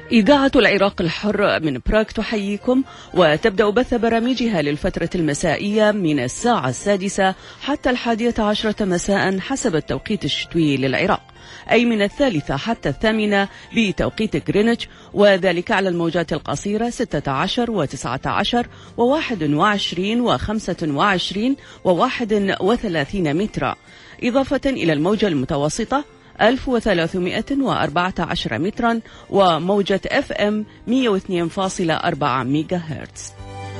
إذاعة العراق الحر من براغ تحييكم، وتبدأ بث برامجها للفترة المسائية من الساعة 6 حتى 11 مساء حسب التوقيت الشتوي للعراق، أي من 3 حتى 8 بتوقيت غرينتش، وذلك على الموجات القصيرة 16 و19 و21 و25 و31 مترا، إضافة إلى الموجة المتوسطة 1314 مترا وموجة FM 102.4 ميجا هرتز.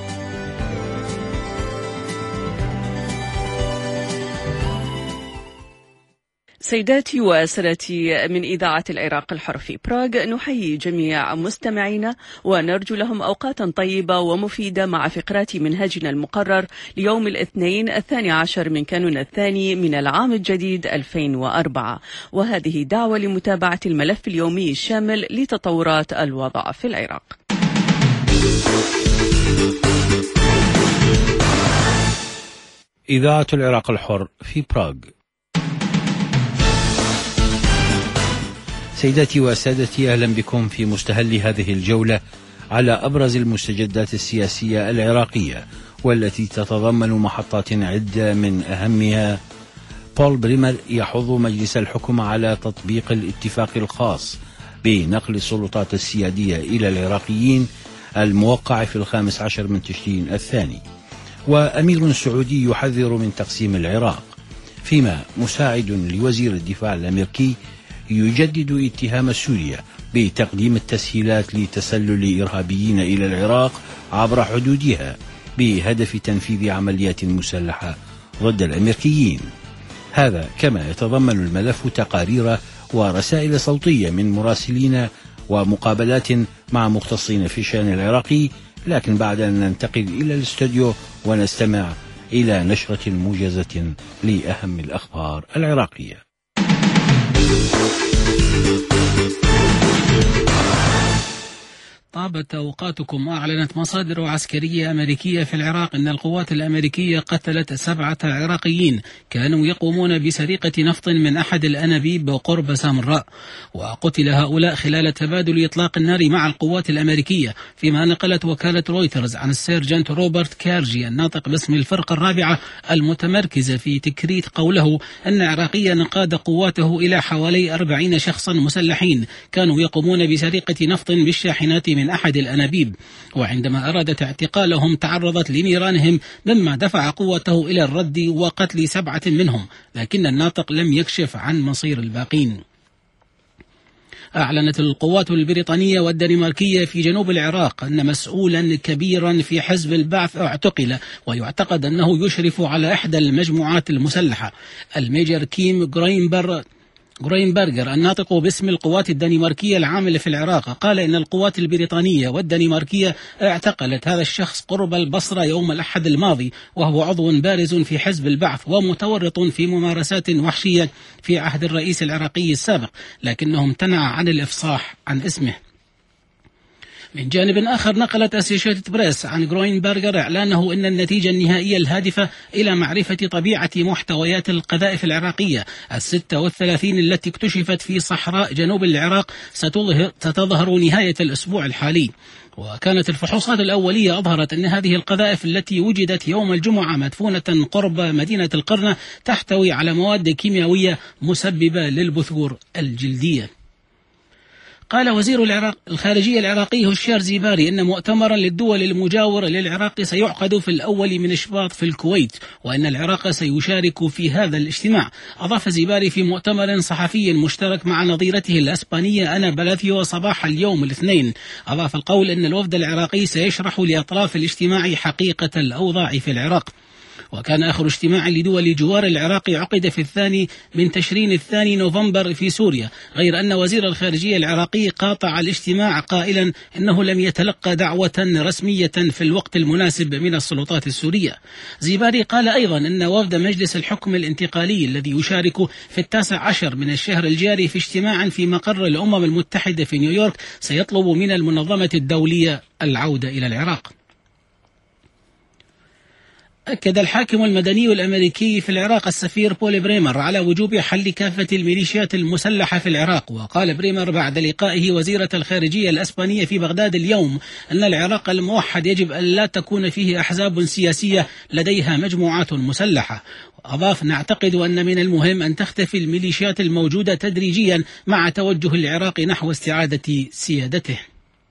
سيداتي وسادتي، من إذاعة العراق الحر في براغ نحيي جميع مستمعينا ونرجو لهم أوقاتا طيبة ومفيدة مع فقرات منهجنا المقرر ليوم الاثنين 12 من كانون الثاني من العام الجديد 2004، وهذه دعوة لمتابعة الملف اليومي الشامل لتطورات الوضع في العراق. إذاعة العراق الحر في براغ. سيداتي وسادتي، أهلا بكم في مستهل هذه الجولة على أبرز المستجدات السياسية العراقية، والتي تتضمن محطات عدة من أهمها بول بريمر يحض مجلس الحكومة على تطبيق الاتفاق الخاص بنقل السلطات السيادية إلى العراقيين الموقع في 15 من تشرين الثاني، وأمير سعودي يحذر من تقسيم العراق، فيما مساعد لوزير الدفاع الأمريكي يجدد اتهام سوريا بتقديم التسهيلات لتسلل إرهابيين إلى العراق عبر حدودها بهدف تنفيذ عمليات مسلحة ضد الأمريكيين. هذا كما يتضمن الملف تقارير ورسائل صوتية من مراسلين ومقابلات مع مختصين في الشأن العراقي، لكن بعد أن ننتقل إلى الاستوديو ونستمع إلى نشرة موجزة لأهم الأخبار العراقية. طابت أوقاتكم. أعلنت مصادر عسكرية أمريكية في العراق أن القوات الأمريكية قتلت 7 عراقيين كانوا يقومون بسرقة نفط من أحد الأنابيب قرب سامراء، وقتل هؤلاء خلال تبادل إطلاق النار مع القوات الأمريكية، فيما نقلت وكالة رويترز عن السيرجنت روبرت كارجي الناطق باسم الفرقة الرابعة المتمركزة في تكريت قوله أن عراقيا قاد قواته إلى حوالي 40 شخصا مسلحين كانوا يقومون بسرقة نفط بالشاحنات من أحد الأنابيب، وعندما أرادت اعتقالهم تعرضت لنيرانهم مما دفع قوته إلى الرد وقتل 7 منهم، لكن الناطق لم يكشف عن مصير الباقين. أعلنت القوات البريطانية والدنماركية في جنوب العراق أن مسؤولا كبيرا في حزب البعث اعتقل، ويعتقد أنه يشرف على إحدى المجموعات المسلحة. الميجر كيم غروينبرغر الناطق باسم القوات الدنماركية العاملة في العراق قال إن القوات البريطانية والدنماركية اعتقلت هذا الشخص قرب البصرة يوم الأحد الماضي، وهو عضو بارز في حزب البعث ومتورط في ممارسات وحشية في عهد الرئيس العراقي السابق، لكنه امتنع عن الإفصاح عن اسمه. من جانب آخر، نقلت أسوشيتد بريس عن غروينبرغر إعلانه أن النتيجة النهائية الهادفة إلى معرفة طبيعة محتويات القذائف العراقية 36 التي اكتشفت في صحراء جنوب العراق ستظهر نهاية الأسبوع الحالي. وكانت الفحوصات الأولية أظهرت أن هذه القذائف التي وجدت يوم الجمعة مدفونة قرب مدينة القرنة تحتوي على مواد كيميائية مسببة للبثور الجلدية. قال وزير الخارجية العراقي هشام زيباري إن مؤتمرا للدول المجاورة للعراق سيعقد في الأول من شباط في الكويت، وأن العراق سيشارك في هذا الاجتماع. أضاف زيباري في مؤتمر صحفي مشترك مع نظيرته الأسبانية أنا بلاثيو صباح اليوم الاثنين، أضاف القول أن الوفد العراقي سيشرح لأطراف الاجتماع حقيقة الأوضاع في العراق. وكان آخر اجتماع لدول جوار العراق عقد في 2 من تشرين الثاني نوفمبر في سوريا، غير أن وزير الخارجية العراقي قاطع الاجتماع قائلا إنه لم يتلقى دعوة رسمية في الوقت المناسب من السلطات السورية. زيباري قال أيضا أن وفد مجلس الحكم الانتقالي الذي يشارك في 19 من الشهر الجاري في اجتماع في مقر الأمم المتحدة في نيويورك سيطلب من المنظمة الدولية العودة إلى العراق. أكد الحاكم المدني الأمريكي في العراق السفير بول بريمر على وجوب حل كافة الميليشيات المسلحة في العراق. وقال بريمر بعد لقائه وزيرة الخارجية الأسبانية في بغداد اليوم أن العراق الموحد يجب أن لا تكون فيه أحزاب سياسية لديها مجموعات مسلحة. وأضاف: نعتقد أن من المهم أن تختفي الميليشيات الموجودة تدريجيا مع توجه العراق نحو استعادة سيادته.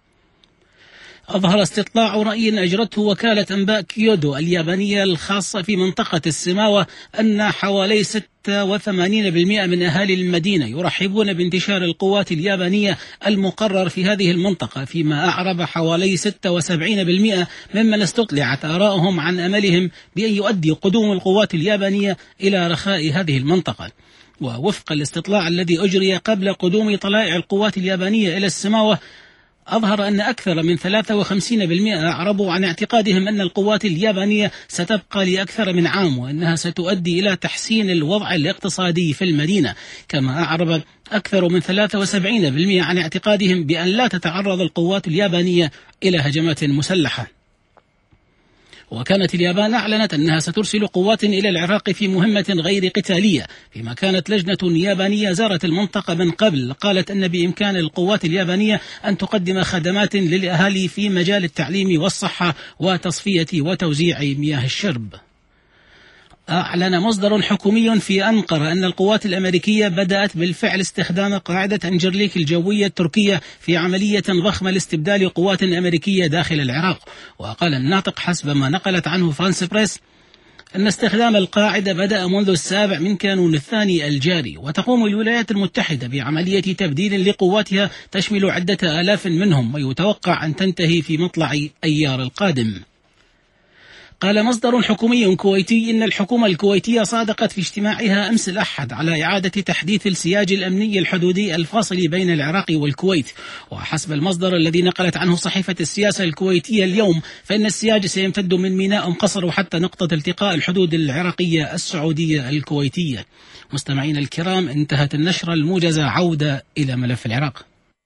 أظهر استطلاع رأي أجرته وكالة أنباء كيودو اليابانية الخاصة في منطقة السماوة أن حوالي 86% من أهالي المدينة يرحبون بانتشار القوات اليابانية المقرر في هذه المنطقة، فيما أعرب حوالي 76% ممن استطلعت آراءهم عن أملهم بأن يؤدي قدوم القوات اليابانية إلى رخاء هذه المنطقة. ووفق الاستطلاع الذي أجري قبل قدوم طلائع القوات اليابانية إلى السماوة، أظهر أن أكثر من 53% أعربوا عن اعتقادهم أن القوات اليابانية ستبقى لأكثر من عام وأنها ستؤدي إلى تحسين الوضع الاقتصادي في المدينة. كما أعرب أكثر من 73% عن اعتقادهم بأن لا تتعرض القوات اليابانية إلى هجمات مسلحة. وكانت اليابان أعلنت أنها سترسل قوات إلى العراق في مهمة غير قتالية، فيما كانت لجنة يابانية زارت المنطقة من قبل قالت أن بإمكان القوات اليابانية أن تقدم خدمات للأهالي في مجال التعليم والصحة وتصفية وتوزيع مياه الشرب. أعلن مصدر حكومي في أنقرة أن القوات الأمريكية بدأت بالفعل استخدام قاعدة أنجرليك الجوية التركية في عملية ضخمة لاستبدال قوات أمريكية داخل العراق. وقال الناطق حسب ما نقلت عنه فرانس بريس أن استخدام القاعدة بدأ منذ 7 من كانون الثاني الجاري، وتقوم الولايات المتحدة بعملية تبديل لقواتها تشمل عدة آلاف منهم، ويتوقع أن تنتهي في مطلع أيار القادم. قال مصدر حكومي كويتي إن الحكومة الكويتية صادقت في اجتماعها أمس الأحد على إعادة تحديث السياج الأمني الحدودي الفاصل بين العراق والكويت. وحسب المصدر الذي نقلت عنه صحيفة السياسة الكويتية اليوم، فإن السياج سيمتد من ميناء مقصر وحتى نقطة التقاء الحدود العراقية السعودية الكويتية. مستمعين الكرام، انتهت النشرة الموجزة. عودة إلى ملف العراق.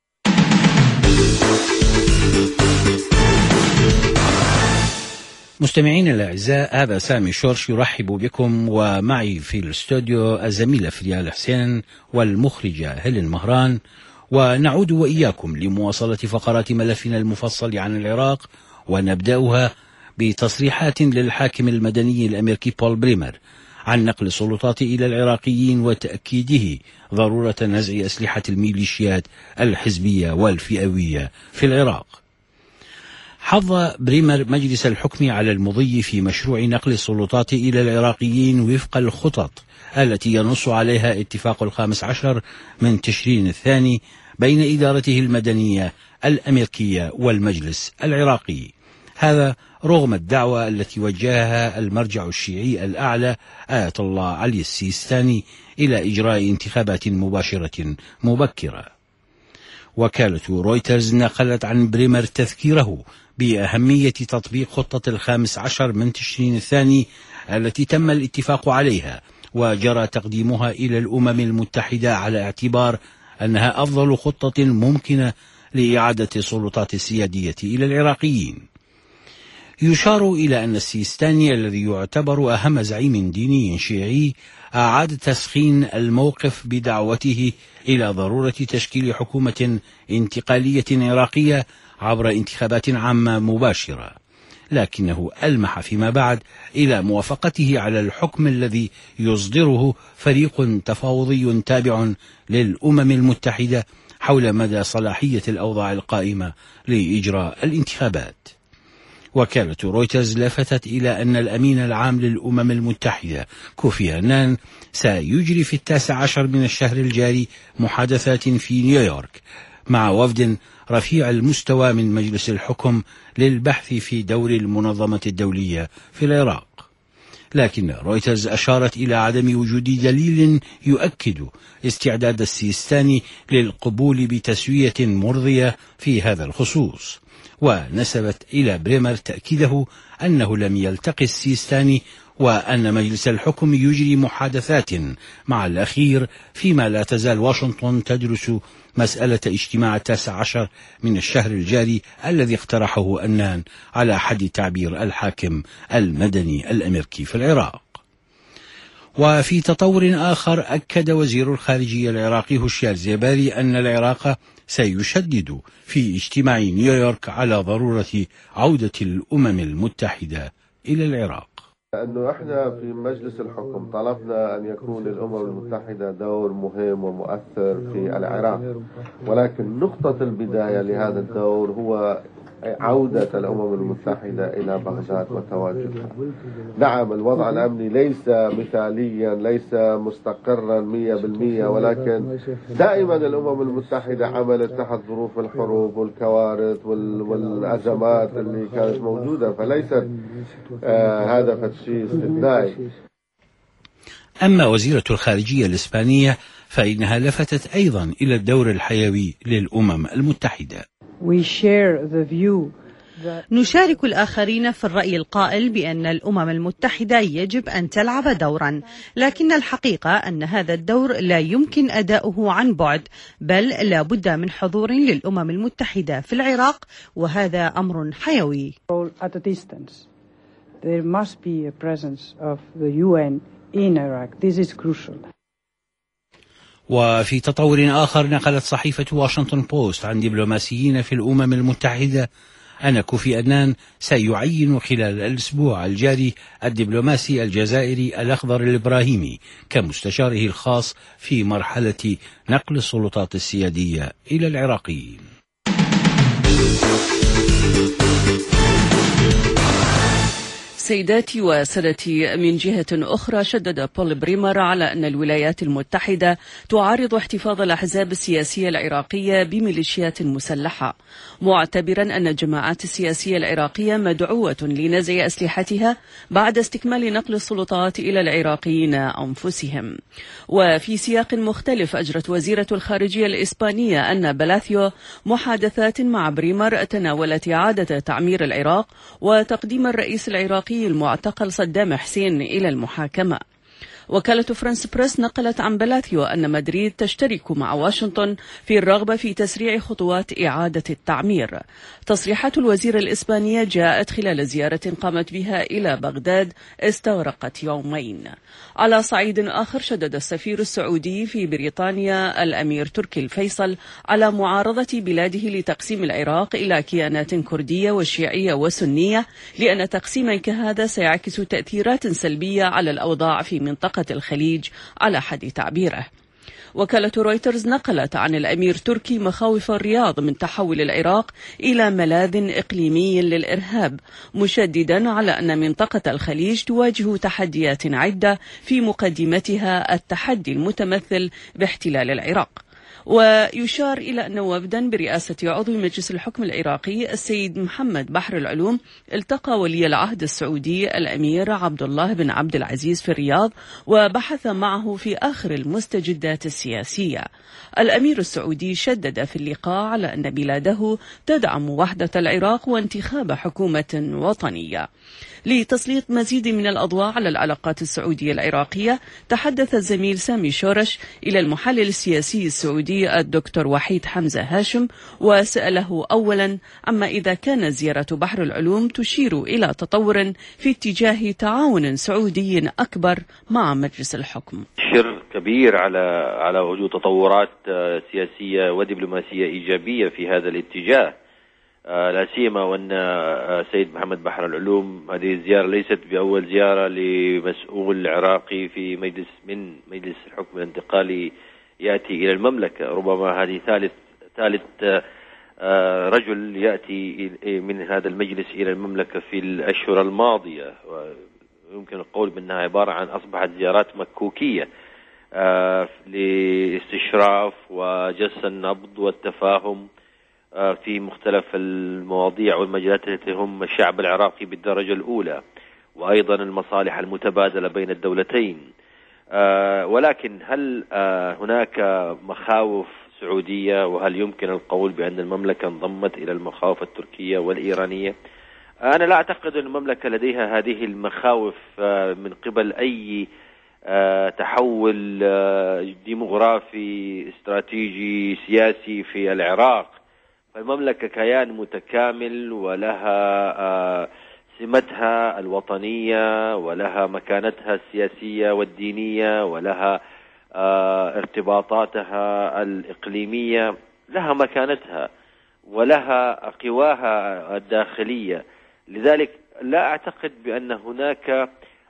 مستمعين الأعزاء، هذا سامي شورش يرحب بكم، ومعي في الاستوديو الزميلة فريال حسين والمخرجة هيلين مهران، ونعود وإياكم لمواصلة فقرات ملفنا المفصل عن العراق، ونبدأها بتصريحات للحاكم المدني الأمريكي بول بريمر عن نقل السلطات إلى العراقيين وتأكيده ضرورة نزع أسلحة الميليشيات الحزبية والفئوية في العراق. حظ بريمر مجلس الحكم على المضي في مشروع نقل السلطات إلى العراقيين وفق الخطط التي ينص عليها اتفاق 15 من تشرين الثاني بين إدارته المدنية الأمريكية والمجلس العراقي. هذا رغم الدعوة التي وجهها المرجع الشيعي الأعلى آية الله علي السيستاني إلى إجراء انتخابات مباشرة مبكرة. وكالة رويترز نقلت عن بريمر تذكيره بأهمية تطبيق خطة 15 من تشرين الثاني التي تم الاتفاق عليها وجرى تقديمها إلى الأمم المتحدة على اعتبار أنها أفضل خطة ممكنة لإعادة السلطات السيادية إلى العراقيين. يشار إلى أن السيستاني الذي يعتبر أهم زعيم ديني شيعي أعاد تسخين الموقف بدعوته إلى ضرورة تشكيل حكومة انتقالية عراقية عبر انتخابات عامة مباشرة، لكنه ألمح فيما بعد إلى موافقته على الحكم الذي يصدره فريق تفاوضي تابع للأمم المتحدة حول مدى صلاحية الأوضاع القائمة لإجراء الانتخابات. وكالة رويترز لفتت إلى أن الأمين العام للأمم المتحدة كوفي أنان سيجري في 19 من الشهر الجاري محادثات في نيويورك مع وفد رفيع المستوى من مجلس الحكم للبحث في دور المنظمة الدولية في العراق. لكن رويترز أشارت إلى عدم وجود دليل يؤكد استعداد السيستاني للقبول بتسوية مرضية في هذا الخصوص. ونسبت إلى بريمر تأكيده أنه لم يلتقي السيستاني وأن مجلس الحكم يجري محادثات مع الأخير، فيما لا تزال واشنطن تدرس مسألة اجتماع 19 من الشهر الجاري الذي اقترحه أنان على حد تعبير الحاكم المدني الأمريكي في العراق. وفي تطور آخر، أكد وزير الخارجية العراقي هشيار زيباري أن العراق سيشدد في اجتماع نيويورك على ضرورة عودة الأمم المتحدة إلى العراق. أنه إحنا في مجلس الحكم طلبنا أن يكون للأمم المتحدة دور مهم ومؤثر في العراق، ولكن نقطة البداية لهذا الدور هو عودة الأمم المتحدة إلى بغداد وتواجدها. نعم، الوضع الأمني ليس مثاليا، ليس مستقرا 100%، ولكن دائما الأمم المتحدة عملت تحت ظروف الحروب والكوارث والأزمات اللي كانت موجودة، فليست هذا شيء استثنائي. أما وزيرة الخارجية الإسبانية فإنها لفتت أيضا إلى الدور الحيوي للأمم المتحدة. نشارك الآخرين في الرأي القائل بأن الأمم المتحدة يجب أن تلعب دورا، لكن الحقيقة أن هذا الدور لا يمكن أداؤه عن بعد، بل لا بد من حضور للأمم المتحدة في العراق، وهذا أمر حيوي. There must be a presence of the UN in Iraq. This is crucial. وفي تطور آخر، نقلت صحيفة واشنطن بوست عن دبلوماسيين في الأمم المتحدة أن كوفي أنان سيعين خلال الأسبوع الجاري الدبلوماسي الجزائري الأخضر الإبراهيمي كمستشاره الخاص في مرحلة نقل السلطات السيادية إلى العراقيين. سيداتي وسادتي، من جهة أخرى شدد بول بريمر على أن الولايات المتحدة تعارض احتفاظ الأحزاب السياسية العراقية بميليشيات مسلحة، معتبرا أن الجماعات السياسية العراقية مدعوة لنزع أسلحتها بعد استكمال نقل السلطات إلى العراقيين أنفسهم. وفي سياق مختلف، أجرت وزيرة الخارجية الإسبانية أن بلاثيو محادثات مع بريمر تناولت إعادة تعمير العراق وتقديم الرئيس العراقي المعتقل صدام حسين إلى المحاكمة. وكالة فرانس بريس نقلت عن بلاثيو أن مدريد تشترك مع واشنطن في الرغبة في تسريع خطوات إعادة التعمير. تصريحات الوزير الإسبانية جاءت خلال زيارة قامت بها إلى بغداد استغرقت يومين. على صعيد آخر، شدد السفير السعودي في بريطانيا الأمير تركي الفيصل على معارضة بلاده لتقسيم العراق إلى كيانات كردية وشيعية وسنية، لأن تقسيما كهذا سيعكس تأثيرات سلبية على الأوضاع في منطقة الخليج على حد تعبيره. وكالة رويترز نقلت عن الأمير تركي مخاوف الرياض من تحول العراق إلى ملاذ إقليمي للإرهاب، مشددا على أن منطقة الخليج تواجه تحديات عدة، في مقدمتها التحدي المتمثل باحتلال العراق. ويشار إلى أن وفدا برئاسة عضو مجلس الحكم العراقي السيد محمد بحر العلوم التقى ولي العهد السعودي الأمير عبد الله بن عبد العزيز في الرياض، وبحث معه في آخر المستجدات السياسية. الأمير السعودي شدد في اللقاء على أن بلاده تدعم وحدة العراق وانتخاب حكومة وطنية. لتسليط مزيد من الأضواء على العلاقات السعودية العراقية، تحدث الزميل سامي شورش إلى المحلل السياسي السعودي الدكتور وحيد حمزة هاشم، وسأله أولا عما إذا كان زيارة بحر العلوم تشير إلى تطور في اتجاه تعاون سعودي أكبر مع مجلس الحكم. شر كبير على وجود تطورات سياسية ودبلوماسية إيجابية في هذا الاتجاه، لا سيما وأن سيد محمد بحر العلوم هذه الزيارة ليست بأول زيارة لمسؤول عراقي في مجلس الحكم الانتقالي يأتي إلى المملكة. ربما هذه ثالث رجل يأتي من هذا المجلس إلى المملكة في الأشهر الماضية، ويمكن القول بأنها عبارة عن أصبحت زيارات مكوكية لاستشراف وجس النبض والتفاهم في مختلف المواضيع والمجالات التي تهم الشعب العراقي بالدرجة الأولى، وأيضا المصالح المتبادلة بين الدولتين. ولكن هل هناك مخاوف السعودية؟ وهل يمكن القول بأن المملكة انضمت إلى المخاوف التركية والإيرانية؟ أنا لا أعتقد أن المملكة لديها هذه المخاوف من قبل أي تحول ديموغرافي استراتيجي سياسي في العراق. فالمملكة كيان متكامل ولها سمتها الوطنية ولها مكانتها السياسية والدينية ولها ارتباطاتها الإقليمية، لها مكانتها ولها قواها الداخلية. لذلك لا أعتقد بأن هناك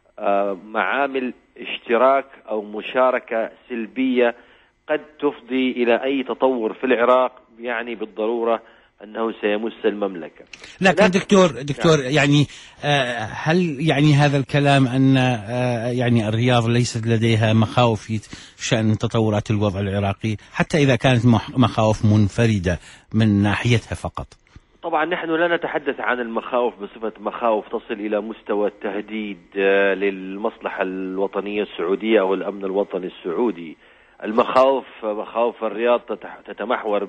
معامل اشتراك أو مشاركة سلبية قد تفضي إلى أي تطور في العراق يعني بالضرورة أنه سيمس المملكة. لكن دكتور يعني هل يعني هذا الكلام أن يعني الرياض ليست لديها مخاوف في شأن تطورات الوضع العراقي حتى إذا كانت مخاوف منفردة من ناحيتها فقط؟ طبعا نحن لا نتحدث عن المخاوف بصفة مخاوف تصل إلى مستوى التهديد للمصلحة الوطنية السعودية أو الأمن الوطني السعودي. مخاوف الرياض تتمحور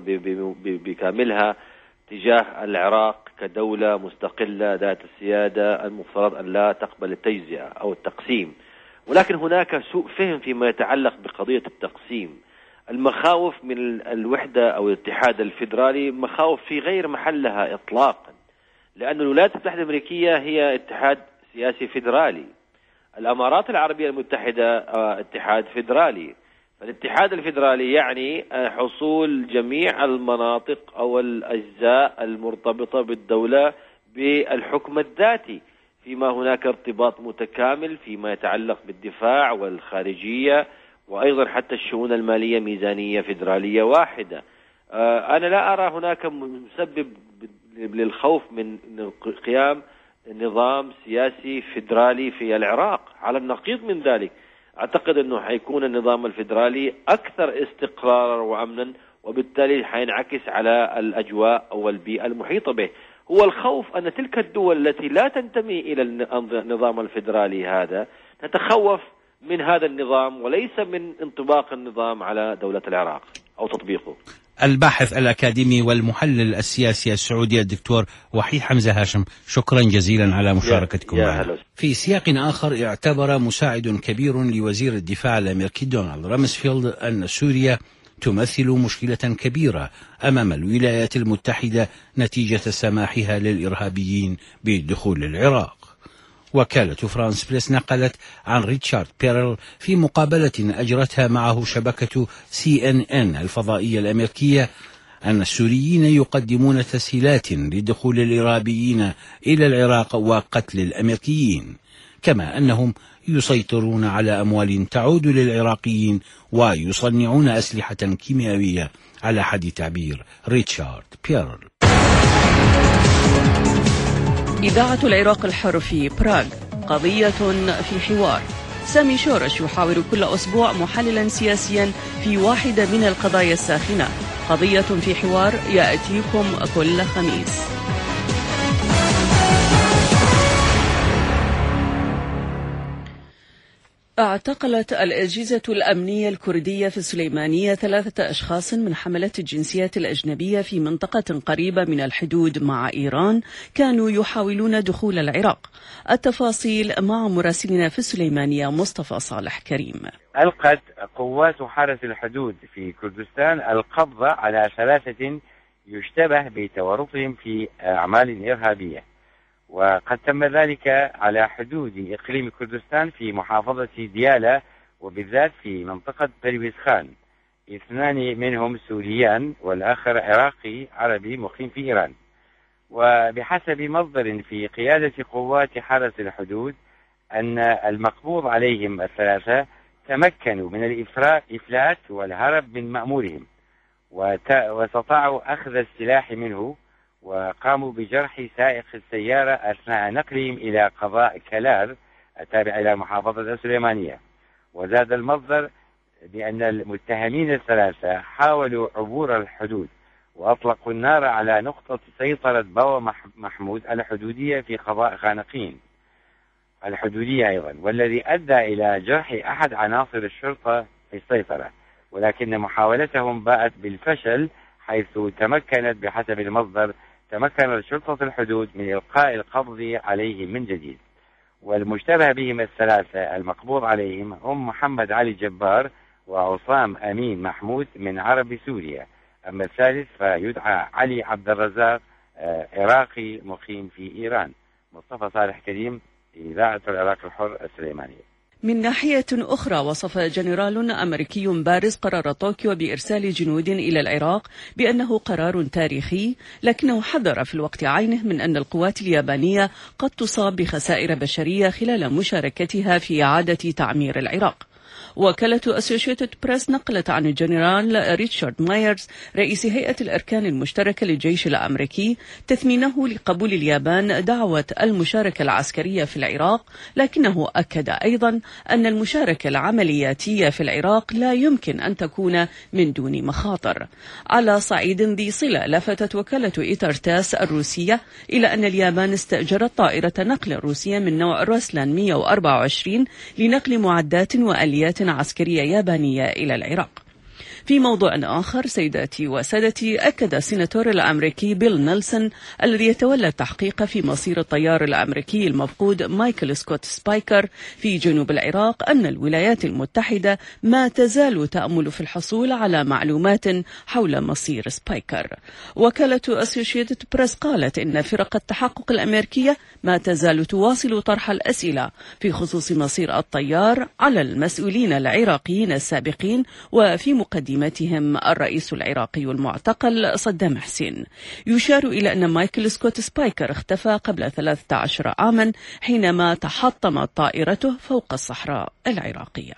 بكاملها تجاه العراق كدولة مستقلة ذات السيادة المفترض أن لا تقبل التجزئة أو التقسيم، ولكن هناك سوء فهم فيما يتعلق بقضية التقسيم. المخاوف من الوحدة أو الاتحاد الفيدرالي مخاوف في غير محلها إطلاقا، لأن الولايات المتحدة الأمريكية هي اتحاد سياسي فيدرالي، الأمارات العربية المتحدة اتحاد فيدرالي. فالاتحاد الفيدرالي يعني حصول جميع المناطق أو الأجزاء المرتبطة بالدولة بالحكم الذاتي، فيما هناك ارتباط متكامل فيما يتعلق بالدفاع والخارجية وأيضا حتى الشؤون المالية ميزانية فيدرالية واحدة. أنا لا أرى هناك مسبب للخوف من قيام نظام سياسي فيدرالي في العراق. على النقيض من ذلك أعتقد أنه حيكون النظام الفيدرالي أكثر استقرارا وأمنا، وبالتالي حينعكس على الأجواء أو البيئة المحيطة به. هو الخوف أن تلك الدول التي لا تنتمي إلى النظام الفيدرالي هذا تتخوف من هذا النظام وليس من انطباق النظام على دولة العراق أو تطبيقه. الباحث الأكاديمي والمحلل السياسي السعودي الدكتور وحيد حمزة هاشم، شكرا جزيلا على مشاركتكم معنا. في سياق آخر، اعتبر مساعد كبير لوزير الدفاع الأمريكي دونالد رامسفيلد أن سوريا تمثل مشكلة كبيرة أمام الولايات المتحدة نتيجة سماحها للإرهابيين بالدخول العراق. وكالة فرانس بريس نقلت عن ريتشارد بيرل في مقابلة أجرتها معه شبكة CNN الفضائية الأمريكية أن السوريين يقدمون تسهيلات لدخول الإرهابيين إلى العراق وقتل الأمريكيين، كما أنهم يسيطرون على أموال تعود للعراقيين ويصنعون أسلحة كيميائية على حد تعبير ريتشارد بيرل. إذاعة العراق الحر في براغ، قضية في حوار. سامي شورش يحاور كل أسبوع محللا سياسيا في واحدة من القضايا الساخنة. قضية في حوار يأتيكم كل خميس. اعتقلت الأجهزة الأمنية الكردية في السليمانية 3 أشخاص من حملة الجنسيات الأجنبية في منطقة قريبة من الحدود مع إيران كانوا يحاولون دخول العراق. التفاصيل مع مراسلنا في السليمانية مصطفى صالح كريم. ألقت قوات حرس الحدود في كردستان القبض على 3 يشتبه بتورطهم في أعمال إرهابية، وقد تم ذلك على حدود إقليم كردستان في محافظة ديالى وبالذات في منطقة بلويز خان. 2 منهم سوريان والآخر عراقي عربي مقيم في إيران. وبحسب مصدر في قيادة قوات حرس الحدود أن المقبوض عليهم 3 تمكنوا من الإفلات والهرب من مأمورهم، واستطاعوا أخذ السلاح منه، وقاموا بجرح سائق السيارة أثناء نقلهم إلى قضاء كلار التابع إلى محافظة السليمانية. وزاد المصدر بأن المتهمين 3 حاولوا عبور الحدود وأطلقوا النار على نقطة سيطرة بوا محمود الحدودية في قضاء خانقين الحدودية أيضا، والذي أدى إلى جرح أحد عناصر الشرطة في السيطرة. ولكن محاولتهم باءت بالفشل، حيث تمكنت بحسب المصدر تمكنت شرطة الحدود من إلقاء القبض عليهم من جديد. والمشتبه بهم الثلاثة المقبوض عليهم هم محمد علي جبار وعصام أمين محمود من عرب سوريا، أما الثالث فيدعى علي عبد الرزاق عراقي مقيم في إيران. مصطفى صالح كريم، إذاعة العراق الحر السليمانية. من ناحية أخرى، وصف جنرال أمريكي بارز قرار طوكيو بإرسال جنود إلى العراق بأنه قرار تاريخي، لكنه حذر في الوقت عينه من أن القوات اليابانية قد تصاب بخسائر بشرية خلال مشاركتها في إعادة تعمير العراق. وكالة أسوشيتد بريس نقلت عن الجنرال ريتشارد مايرز رئيس هيئة الأركان المشتركة للجيش الأمريكي تثمينه لقبول اليابان دعوة المشاركة العسكرية في العراق، لكنه أكد أيضا أن المشاركة العملياتية في العراق لا يمكن أن تكون من دون مخاطر. على صعيد ذي صلة، لفتت وكالة إيترتاس الروسية إلى أن اليابان استأجرت طائرة نقل روسية من نوع روسلان 124 لنقل معدات وآليات عسكرية يابانية إلى العراق. في موضوع آخر، سيداتي وسادتي، أكد السيناتور الأمريكي بيل نيلسون الذي يتولى التحقيق في مصير الطيار الأمريكي المفقود مايكل سكوت سبايكر في جنوب العراق أن الولايات المتحدة ما تزال تأمل في الحصول على معلومات حول مصير سبايكر. وكالة أسوشيتد بريس قالت إن فرق التحقق الأمريكية ما تزال تواصل طرح الأسئلة في خصوص مصير الطيار على المسؤولين العراقيين السابقين، وفي مقدمتهم الرئيس العراقي المعتقل صدام حسين. يشار إلى أن مايكل سكوت سبايكر اختفى قبل 13 عاما حينما تحطمت طائرته فوق الصحراء العراقية.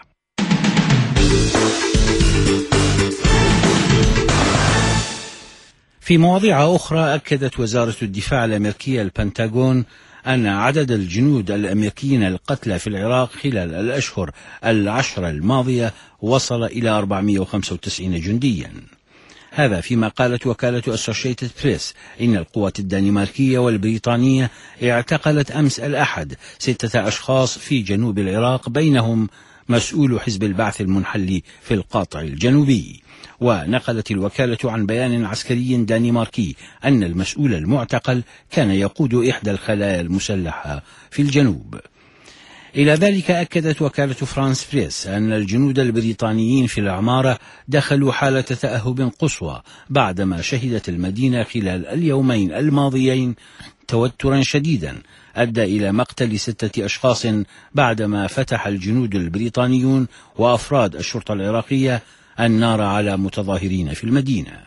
في مواضيع أخرى، أكدت وزارة الدفاع الأمريكية البنتاغون أن عدد الجنود الأمريكيين القتلى في العراق خلال الأشهر 10 الماضية وصل إلى 495 جنديا. هذا فيما قالت وكالة أسوشيتد بريس إن القوات الدنماركية والبريطانية اعتقلت أمس الأحد 6 أشخاص في جنوب العراق، بينهم مسؤول حزب البعث المنحل في القاطع الجنوبي. ونقلت الوكالة عن بيان عسكري دنماركي أن المسؤول المعتقل كان يقود إحدى الخلايا المسلحة في الجنوب. إلى ذلك، أكدت وكالة فرانس بريس أن الجنود البريطانيين في العمارة دخلوا حالة تأهب قصوى بعدما شهدت المدينة خلال اليومين الماضيين توترا شديدا أدى إلى مقتل 6 أشخاص بعدما فتح الجنود البريطانيون وأفراد الشرطة العراقية النار على متظاهرين في المدينة.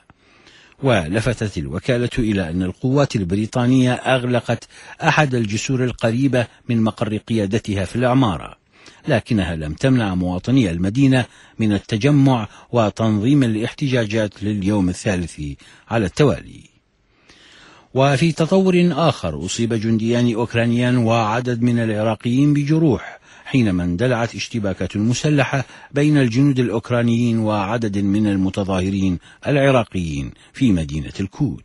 ولفتت الوكالة إلى أن القوات البريطانية أغلقت أحد الجسور القريبة من مقر قيادتها في العمارة، لكنها لم تمنع مواطني المدينة من التجمع وتنظيم الاحتجاجات لليوم الثالث على التوالي. وفي تطور آخر، أصيب جنديان أوكرانيان وعدد من العراقيين بجروح حينما اندلعت اشتباكات مسلحة بين الجنود الأوكرانيين وعدد من المتظاهرين العراقيين في مدينة الكوت.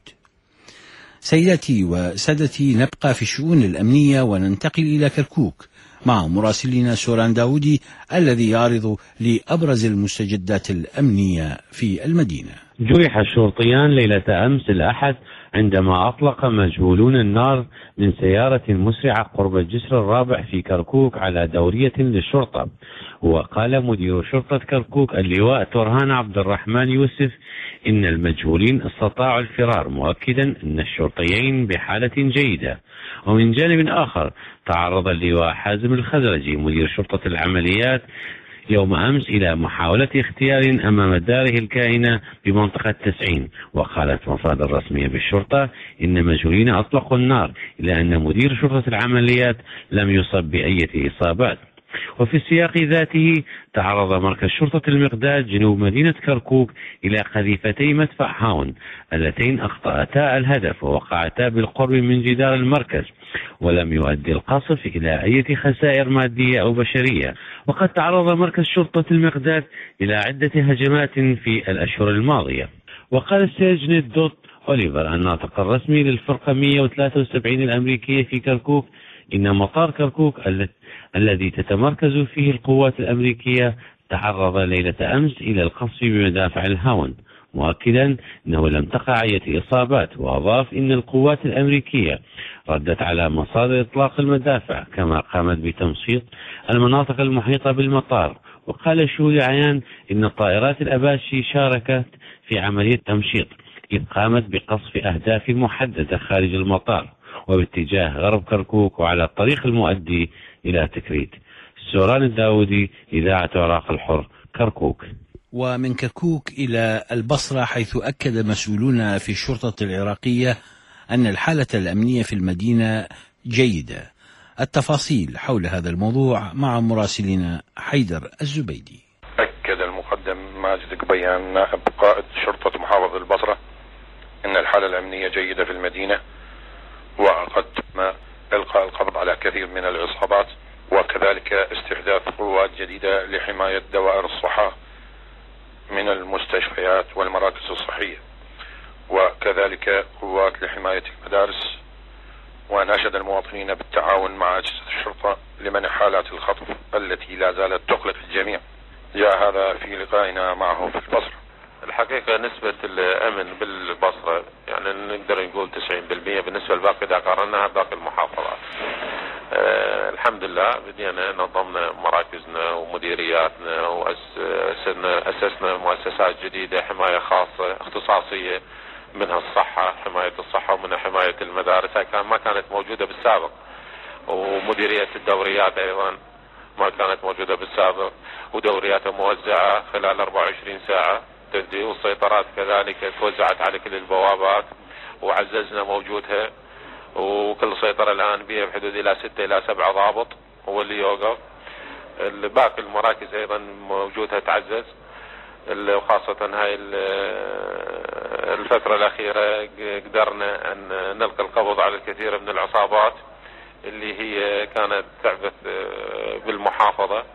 سيداتي وسادتي، نبقى في الشؤون الأمنية وننتقل إلى كركوك مع مراسلنا سوران داودي الذي يعرض لأبرز المستجدات الأمنية في المدينة. جرح الشرطيان ليلة أمس الأحد عندما أطلق مجهولون النار من سيارة مسرعة قرب الجسر الرابع في كركوك على دورية للشرطة. وقال مدير شرطة كركوك اللواء تورهان عبد الرحمن يوسف إن المجهولين استطاعوا الفرار، مؤكدا أن الشرطيين بحالة جيدة. ومن جانب آخر، تعرض اللواء حازم الخزرجي مدير شرطة العمليات يوم أمس إلى محاولة اغتيال أمام داره الكائنة بمنطقة 90. وقالت مصادر رسمية بالشرطة إن مجهولين أطلقوا النار، إلى أن مدير شرطة العمليات لم يصب بأي إصابات. وفي السياق ذاته، تعرض مركز شرطة المقداد جنوب مدينة كركوك إلى قذيفتي مدفع هاون اللتين أخطأتا الهدف ووقعتا بالقرب من جدار المركز، ولم يؤدي القصف إلى أي خسائر مادية أو بشرية. وقد تعرض مركز شرطة المقداد إلى عدة هجمات في الأشهر الماضية. وقال السيرجنت دوت أوليفر الناطق الرسمي للفرقة 173 الأمريكية في كركوك إن مطار كركوك الذي تتمركز فيه القوات الأمريكية تعرض ليلة أمس إلى القصف بمدافع الهاون، مؤكدا أنه لم تقع أي إصابات، وأضاف أن القوات الأمريكية ردت على مصادر إطلاق المدافع، كما قامت بتمشيط المناطق المحيطة بالمطار. وقال الشهود عيان أن الطائرات الأباشي شاركت في عملية تمشيط، إذ قامت بقصف أهداف محددة خارج المطار وباتجاه غرب كركوك وعلى الطريق المؤدي إلى تكريت. سوران الداودي، إذاعة العراق الحر، كركوك. ومن كركوك إلى البصرة، حيث أكد مسؤولون في الشرطة العراقية أن الحالة الأمنية في المدينة جيدة. التفاصيل حول هذا الموضوع مع مراسلنا حيدر الزبيدي. أكد المقدم ماجد قبيان نائب قائد شرطة محافظة البصرة أن الحالة الأمنية جيدة في المدينة، وقد تم إلقاء القبض على كثير من العصابات، وكذلك استحداث قوات جديدة لحماية دوائر الصحة من المستشفيات والمراكز الصحية، وكذلك قوات لحماية المدارس. وناشد المواطنين بالتعاون مع أجهزة الشرطة لمنع حالات الخطف التي لا زالت تقلق الجميع. جاء هذا في لقائنا معه في البصرة. الحقيقة نسبة الأمن بالبصرة يعني نقدر نقول 90% بالنسبة لباقي، إذا قارناها بباقي المحافظات. الحمد لله بدينا نظمنا مراكزنا ومديرياتنا وأسسنا مؤسسات جديدة حماية خاصة اختصاصية، منها الصحة، حماية الصحة، ومنها حماية المدارس، ما كانت موجودة بالسابق. ومديرية الدوريات أيضا ما كانت موجودة بالسابق، ودورياتها موزعة خلال 24 ساعة تبدي، والسيطرات كذلك توزعت على كل البوابات وعززنا موجودها، وكل سيطرة الآن بها بحدود إلى 6 إلى 7 ضابط هو اللي يوقف. باقي المراكز أيضا موجودها تعزز، وخاصة هاي الفترة الأخيرة قدرنا أن نلقى القبض على الكثير من العصابات اللي هي كانت تعبث بالمحافظة.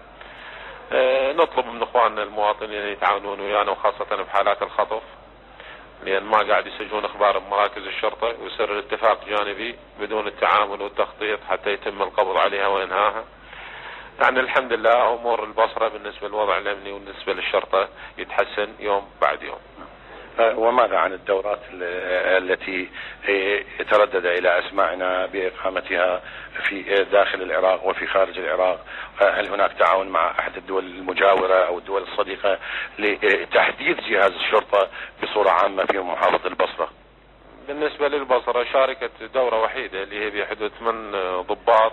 نطلب من إخواننا المواطنين يتعاونون ويانا، وخاصة بحالات الخطف، لأن ما قاعد يسجلون أخبار بمراكز الشرطة، ويصير الاتفاق جانبي بدون التعامل والتخطيط حتى يتم القبض عليها وإنهاها. يعني الحمد لله أمور البصرة بالنسبة للوضع الأمني وبالنسبة للشرطة يتحسن يوم بعد يوم. وماذا عن الدورات التي تردد إلى أسماعنا بإقامتها في داخل العراق وفي خارج العراق؟ هل هناك تعاون مع أحد الدول المجاورة أو الدول الصديقة لتحديث جهاز الشرطة بصورة عامة في محافظة البصرة؟ بالنسبة للبصرة شاركت دورة وحيدة اللي هي بحدود 8 ضباط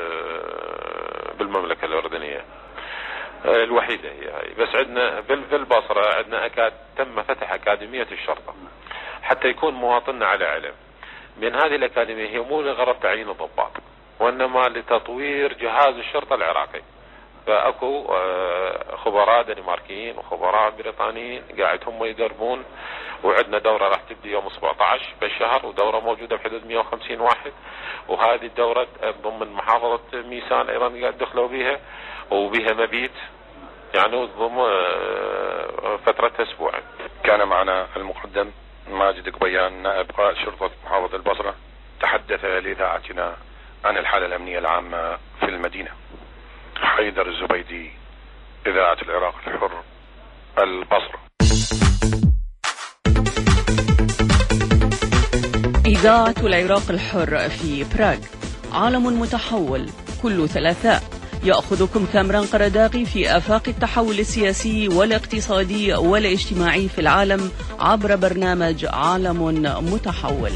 بالمملكة الأردنية، الوحيدة هي هاي. بس عندنا في البصرة عندنا تم فتح أكاديمية الشرطة حتى يكون مواطننا على علم بأن هذه الأكاديمية هي مو لغرض تعيين الضباط، وإنما لتطوير جهاز الشرطة العراقي. فأكو خبراء دنماركيين وخبراء بريطانيين قاعد هم يدربون، وعندنا دورة راح تبدي يوم 17 بالشهر، ودورة موجودة بحدود 150 واحد. وهذه الدورة ضمن محافظة ميسان أيضا قاعد دخلوا بها، وبها مبيت يعني ضمن فترة أسبوعين. كان معنا المقدم ماجد قبيان نائب قائد شرطة محافظة البصرة، تحدث لإذاعتنا عن الحالة الأمنية العامة في المدينة. حيدر الزبيدي، إذاعة العراق الحر، البصرة. إذاعة العراق الحر في براغ. عالم متحول كل ثلاثاء يأخذكم كامران قرداغي في آفاق التحول السياسي والاقتصادي والاجتماعي في العالم عبر برنامج عالم متحول.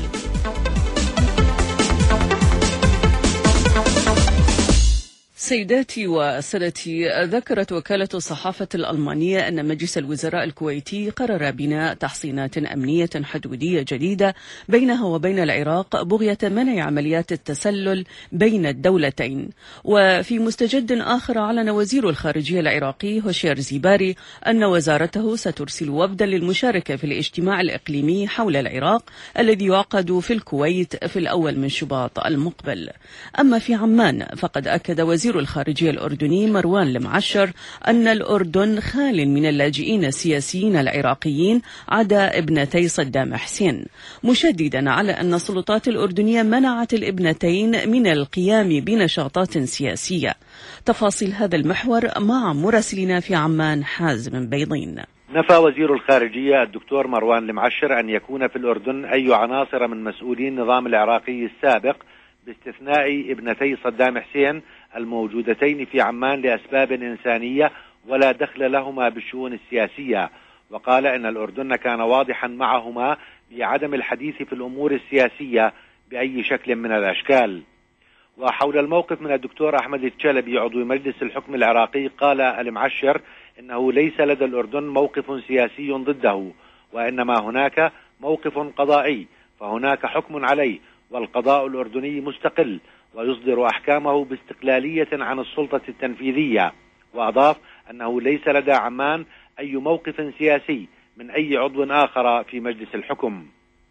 سيداتي وسادتي، ذكرت وكالة الصحافة الألمانية أن مجلس الوزراء الكويتي قرر بناء تحصينات أمنية حدودية جديدة بينها وبين العراق بغية منع عمليات التسلل بين الدولتين. وفي مستجد آخر أعلن وزير الخارجية العراقي هوشير زيباري أن وزارته سترسل وفدا للمشاركة في الاجتماع الإقليمي حول العراق الذي يعقد في الكويت في الأول من شباط المقبل. أما في عمان فقد أكد وزير وزير الخارجية الأردني مروان المعشر أن الأردن خال من اللاجئين السياسيين العراقيين عدا ابنتي صدام حسين، مشددا على أن السلطات الأردنية منعت الابنتين من القيام بنشاطات سياسية. تفاصيل هذا المحور مع مراسلنا في عمان حازم بيضين. نفى وزير الخارجية الدكتور مروان المعشر أن يكون في الأردن أي عناصر من مسؤولي النظام العراقي السابق باستثناء ابنتي صدام حسين الموجودتين في عمان لأسباب إنسانية ولا دخل لهما بالشؤون السياسية، وقال إن الأردن كان واضحا معهما بعدم الحديث في الأمور السياسية بأي شكل من الأشكال. وحول الموقف من الدكتور أحمد الشلبي عضو مجلس الحكم العراقي قال المعشر إنه ليس لدى الأردن موقف سياسي ضده، وإنما هناك موقف قضائي فهناك حكم عليه، والقضاء الأردني مستقل ويصدر أحكامه باستقلالية عن السلطة التنفيذية. وأضاف أنه ليس لدى عمان أي موقف سياسي من أي عضو آخر في مجلس الحكم.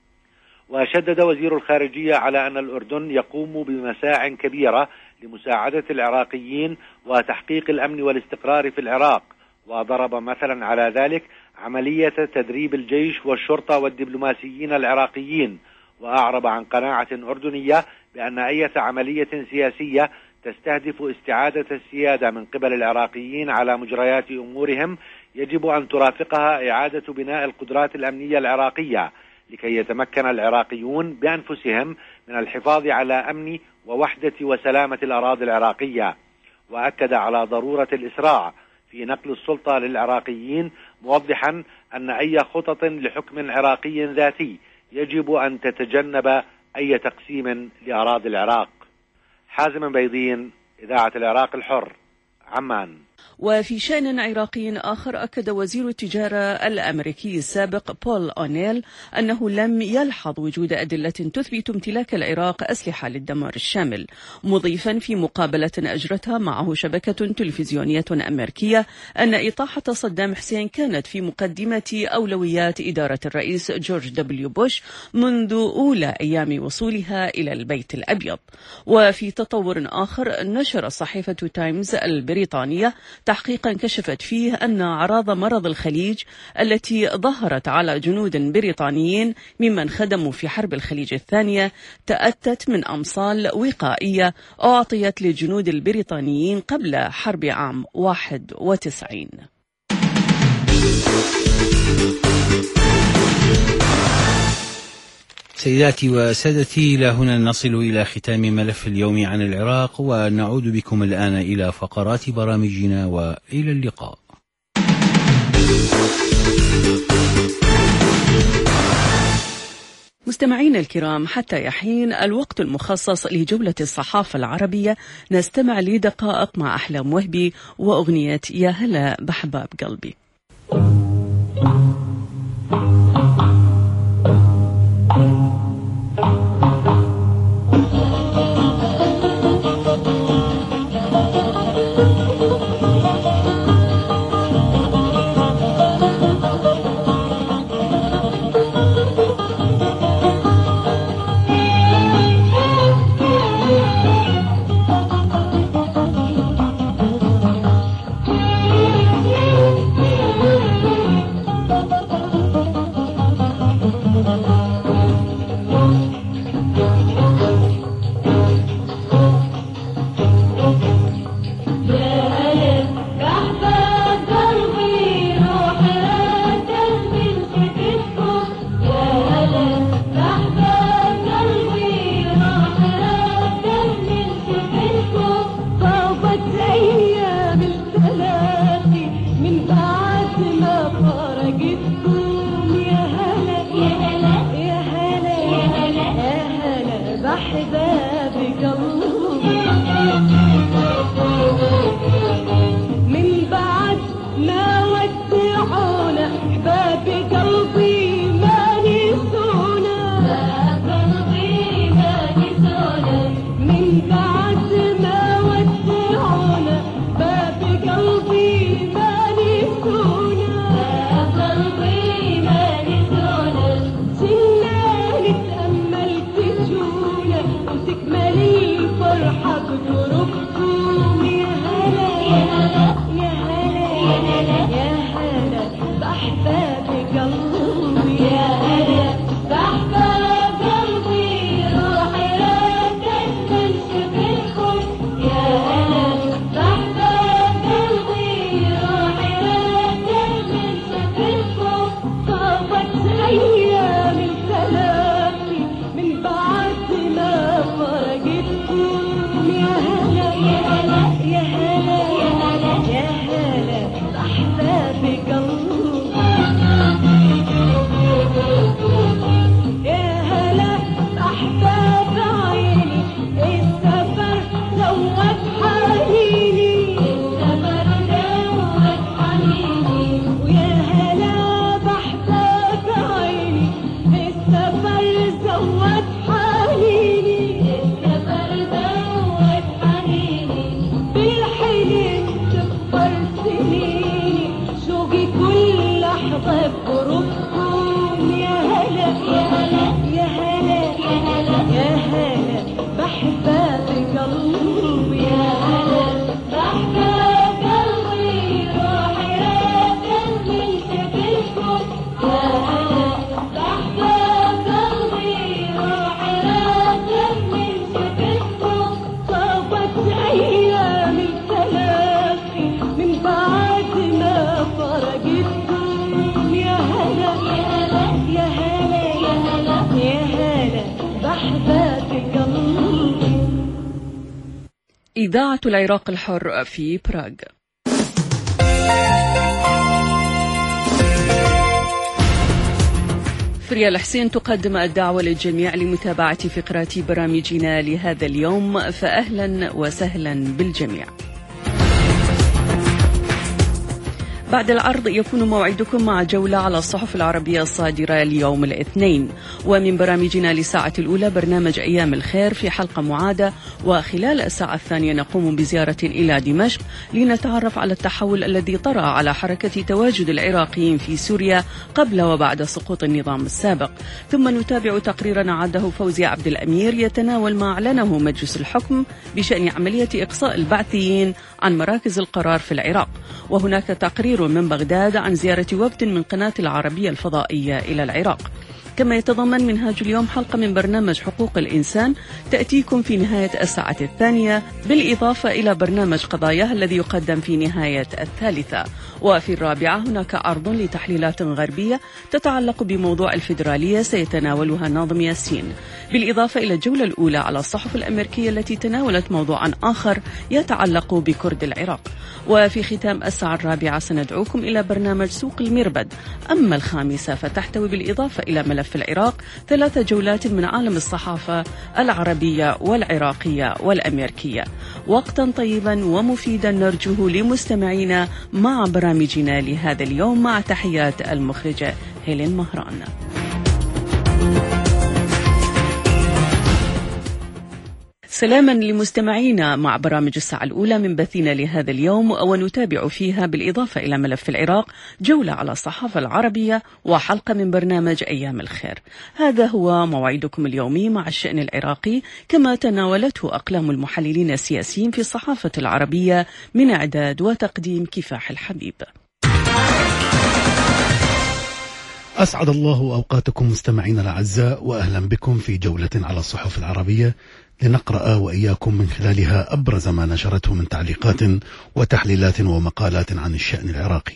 وشدد وزير الخارجية على أن الأردن يقوم بمساع كبيرة لمساعدة العراقيين وتحقيق الأمن والاستقرار في العراق، وضرب مثلا على ذلك عملية تدريب الجيش والشرطة والدبلوماسيين العراقيين، وأعرب عن قناعة أردنية بأن أي عملية سياسية تستهدف استعادة السيادة من قبل العراقيين على مجريات أمورهم يجب أن ترافقها إعادة بناء القدرات الأمنية العراقية لكي يتمكن العراقيون بأنفسهم من الحفاظ على أمن ووحدة وسلامة الأراضي العراقية. وأكد على ضرورة الإسراع في نقل السلطة للعراقيين، موضحا أن أي خطط لحكم عراقي ذاتي يجب أن تتجنب أي تقسيم لأراضي العراق. حازم بيضين، إذاعة العراق الحر، عمان. وفي شأن عراقي آخر أكد وزير التجارة الأمريكي السابق بول أونيل أنه لم يلحظ وجود أدلة تثبت امتلاك العراق أسلحة للدمار الشامل، مضيفا في مقابلة أجرتها معه شبكة تلفزيونية أمريكية أن إطاحة صدام حسين كانت في مقدمة أولويات إدارة الرئيس جورج دبليو بوش منذ أولى أيام وصولها إلى البيت الأبيض. وفي تطور آخر، نشر صحيفة تايمز البريطانية تحقيقا كشفت فيه أن أعراض مرض الخليج التي ظهرت على جنود بريطانيين ممن خدموا في حرب الخليج الثانية تأتت من أمصال وقائية أعطيت للجنود البريطانيين قبل حرب عام 91. سيداتي وسادتي، إلى هنا نصل إلى ختام ملف اليوم عن العراق، ونعود بكم الآن إلى فقرات برامجنا، وإلى اللقاء. مستمعين الكرام، حتى يحين الوقت المخصص لجولة الصحافة العربية، نستمع لدقائق مع أحلام وهبي وأغنية يا هلا بحباب قلبي. تكملي الفرحة بظروفكم. إذاعة العراق الحر في براغ. فريال حسين تقدم الدعوة للجميع لمتابعة فقرات برامجنا لهذا اليوم، فأهلا وسهلا بالجميع. بعد العرض يكون موعدكم مع جولة على الصحف العربية الصادرة اليوم الاثنين، ومن برامجنا للساعة الأولى برنامج أيام الخير في حلقة معادة، وخلال الساعة الثانية نقوم بزيارة إلى دمشق لنتعرف على التحول الذي طرأ على حركة تواجد العراقيين في سوريا قبل وبعد سقوط النظام السابق، ثم نتابع تقريرا عده فوزي عبد الأمير يتناول ما أعلنه مجلس الحكم بشأن عملية إقصاء البعثيين عن مراكز القرار في العراق، وهناك تقرير من بغداد عن زيارة وفد من قناة العربية الفضائية إلى العراق. كما يتضمن منهاج اليوم حلقة من برنامج حقوق الإنسان تأتيكم في نهاية الساعة الثانية، بالإضافة إلى برنامج قضاياه الذي يقدم في نهاية الثالثة. وفي الرابعة هناك عرض لتحليلات غربية تتعلق بموضوع الفيدرالية سيتناولها ناظم ياسين، بالإضافة إلى الجولة الأولى على الصحف الأمريكية التي تناولت موضوعا آخر يتعلق بكرد العراق. وفي ختام الساعة الرابعة سندعوكم إلى برنامج سوق المربد. أما الخامسة فتحتوي بالإضافة إلى ملف العراق 3 جولات من عالم الصحافة العربية والعراقية والأمريكية. وقتا طيبا ومفيدا نرجوه لمستمعينا مع برامجنا لهذا اليوم، مع تحيات المخرجة هيلين مهران. سلاما لمستمعينا مع برامج الساعة الأولى من بثنا لهذا اليوم، ونتابع فيها بالإضافة إلى ملف العراق جولة على الصحافة العربية وحلقة من برنامج أيام الخير. هذا هو موعدكم اليومي مع الشأن العراقي كما تناولته أقلام المحللين السياسيين في الصحافة العربية، من إعداد وتقديم كفاح الحبيب. أسعد الله أوقاتكم مستمعين الأعزاء، وأهلا بكم في جولة على الصحف العربية لنقرأ وإياكم من خلالها أبرز ما نشرته من تعليقات وتحليلات ومقالات عن الشأن العراقي.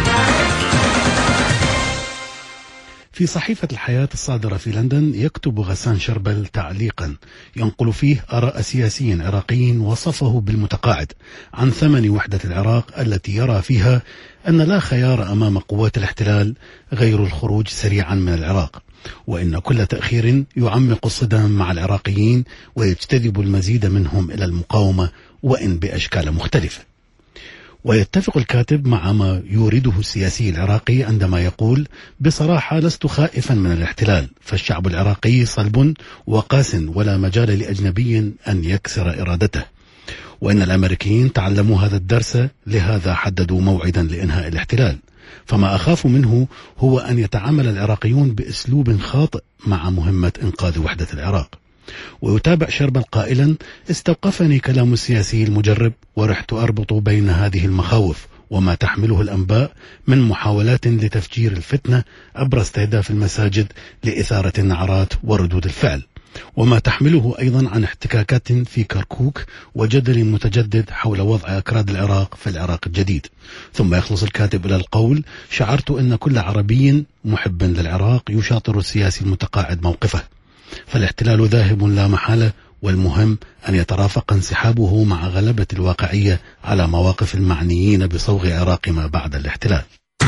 في صحيفة الحياة الصادرة في لندن يكتب غسان شربل تعليقا ينقل فيه آراء سياسيين عراقيين وصفه بالمتقاعد عن ثمن وحدة العراق التي يرى فيها أن لا خيار أمام قوات الاحتلال غير الخروج سريعا من العراق، وإن كل تأخير يعمق الصدام مع العراقيين ويجتذب المزيد منهم إلى المقاومة وإن بأشكال مختلفة. ويتفق الكاتب مع ما يورده السياسي العراقي عندما يقول: بصراحة لست خائفا من الاحتلال، فالشعب العراقي صلب وقاس ولا مجال لأجنبي أن يكسر إرادته، وإن الأمريكيين تعلموا هذا الدرس، لهذا حددوا موعدا لإنهاء الاحتلال. فما أخاف منه هو أن يتعامل العراقيون بأسلوب خاطئ مع مهمة إنقاذ وحدة العراق. ويتابع شربل قائلا: استوقفني كلام السياسي المجرب ورحت أربط بين هذه المخاوف وما تحمله الأنباء من محاولات لتفجير الفتنة عبر استهداف المساجد لإثارة النعرات وردود الفعل، وما تحمله أيضا عن احتكاكات في كركوك وجدل متجدد حول وضع أكراد العراق في العراق الجديد. ثم يخلص الكاتب إلى القول: شعرت أن كل عربي محب للعراق يشاطر السياسي المتقاعد موقفه، فالاحتلال ذاهب لا محالة، والمهم أن يترافق انسحابه مع غلبة الواقعية على مواقف المعنيين بصوغ عراق ما بعد الاحتلال.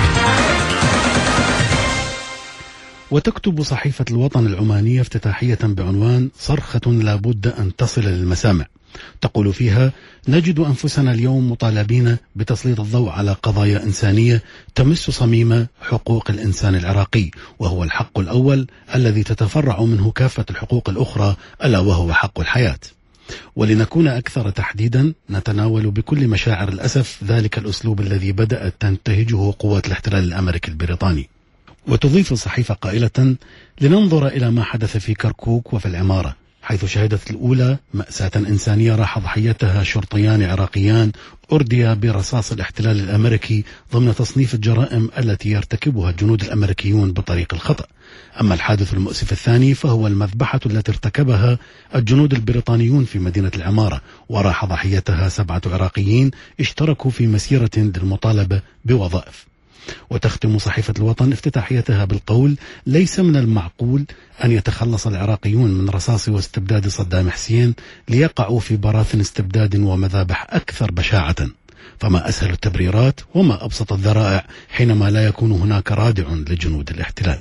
وتكتب صحيفة الوطن العمانية افتتاحية بعنوان: صرخة لا بد أن تصل للمسامع. تقول فيها: نجد أنفسنا اليوم مطالبين بتسليط الضوء على قضايا إنسانية تمس صميم حقوق الإنسان العراقي، وهو الحق الأول الذي تتفرع منه كافة الحقوق الأخرى، ألا وهو حق الحياة. ولنكون أكثر تحديدا، نتناول بكل مشاعر الأسف ذلك الأسلوب الذي بدأت تنتهجه قوات الاحتلال الأمريكي البريطاني. وتضيف الصحيفة قائلة: لننظر إلى ما حدث في كركوك وفي العمارة، حيث شهدت الأولى مأساة إنسانية راح ضحيتها شرطيان عراقيان أرديا برصاص الاحتلال الأمريكي ضمن تصنيف الجرائم التي يرتكبها الجنود الأمريكيون بطريق الخطأ. أما الحادث المؤسف الثاني فهو المذبحة التي ارتكبها الجنود البريطانيون في مدينة العمارة، وراح ضحيتها 7 عراقيين اشتركوا في مسيرة للمطالبة بوظائف. وتختم صحيفة الوطن افتتاحيتها بالقول: ليس من المعقول أن يتخلص العراقيون من رصاص واستبداد صدام حسين ليقعوا في براثن استبداد ومذابح أكثر بشاعة، فما أسهل التبريرات وما أبسط الذرائع حينما لا يكون هناك رادع لجنود الاحتلال.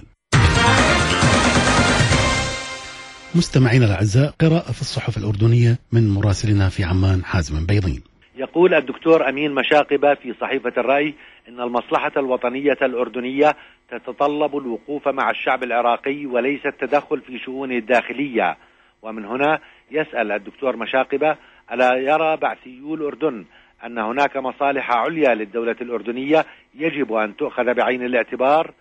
مستمعين الأعزاء، قراءة في الصحف الأردنية من مراسلنا في عمان حازم بيضين. يقول الدكتور أمين مشاقبة في صحيفة الرأي إن المصلحة الوطنية الأردنية تتطلب الوقوف مع الشعب العراقي وليس التدخل في شؤونه الداخلية. ومن هنا يسأل الدكتور مشاقبة: ألا يرى بعثيو الأردن أن هناك مصالح عليا للدولة الأردنية يجب أن تؤخذ بعين الاعتبار؟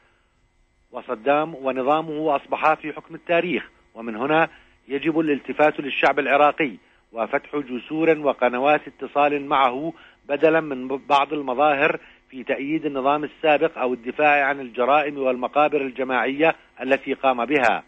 وصدام ونظامه أصبحا في حكم التاريخ، ومن هنا يجب الالتفات للشعب العراقي وفتح جسور وقنوات اتصال معه بدلا من بعض المظاهر في تأييد النظام السابق أو الدفاع عن الجرائم والمقابر الجماعية التي قام بها.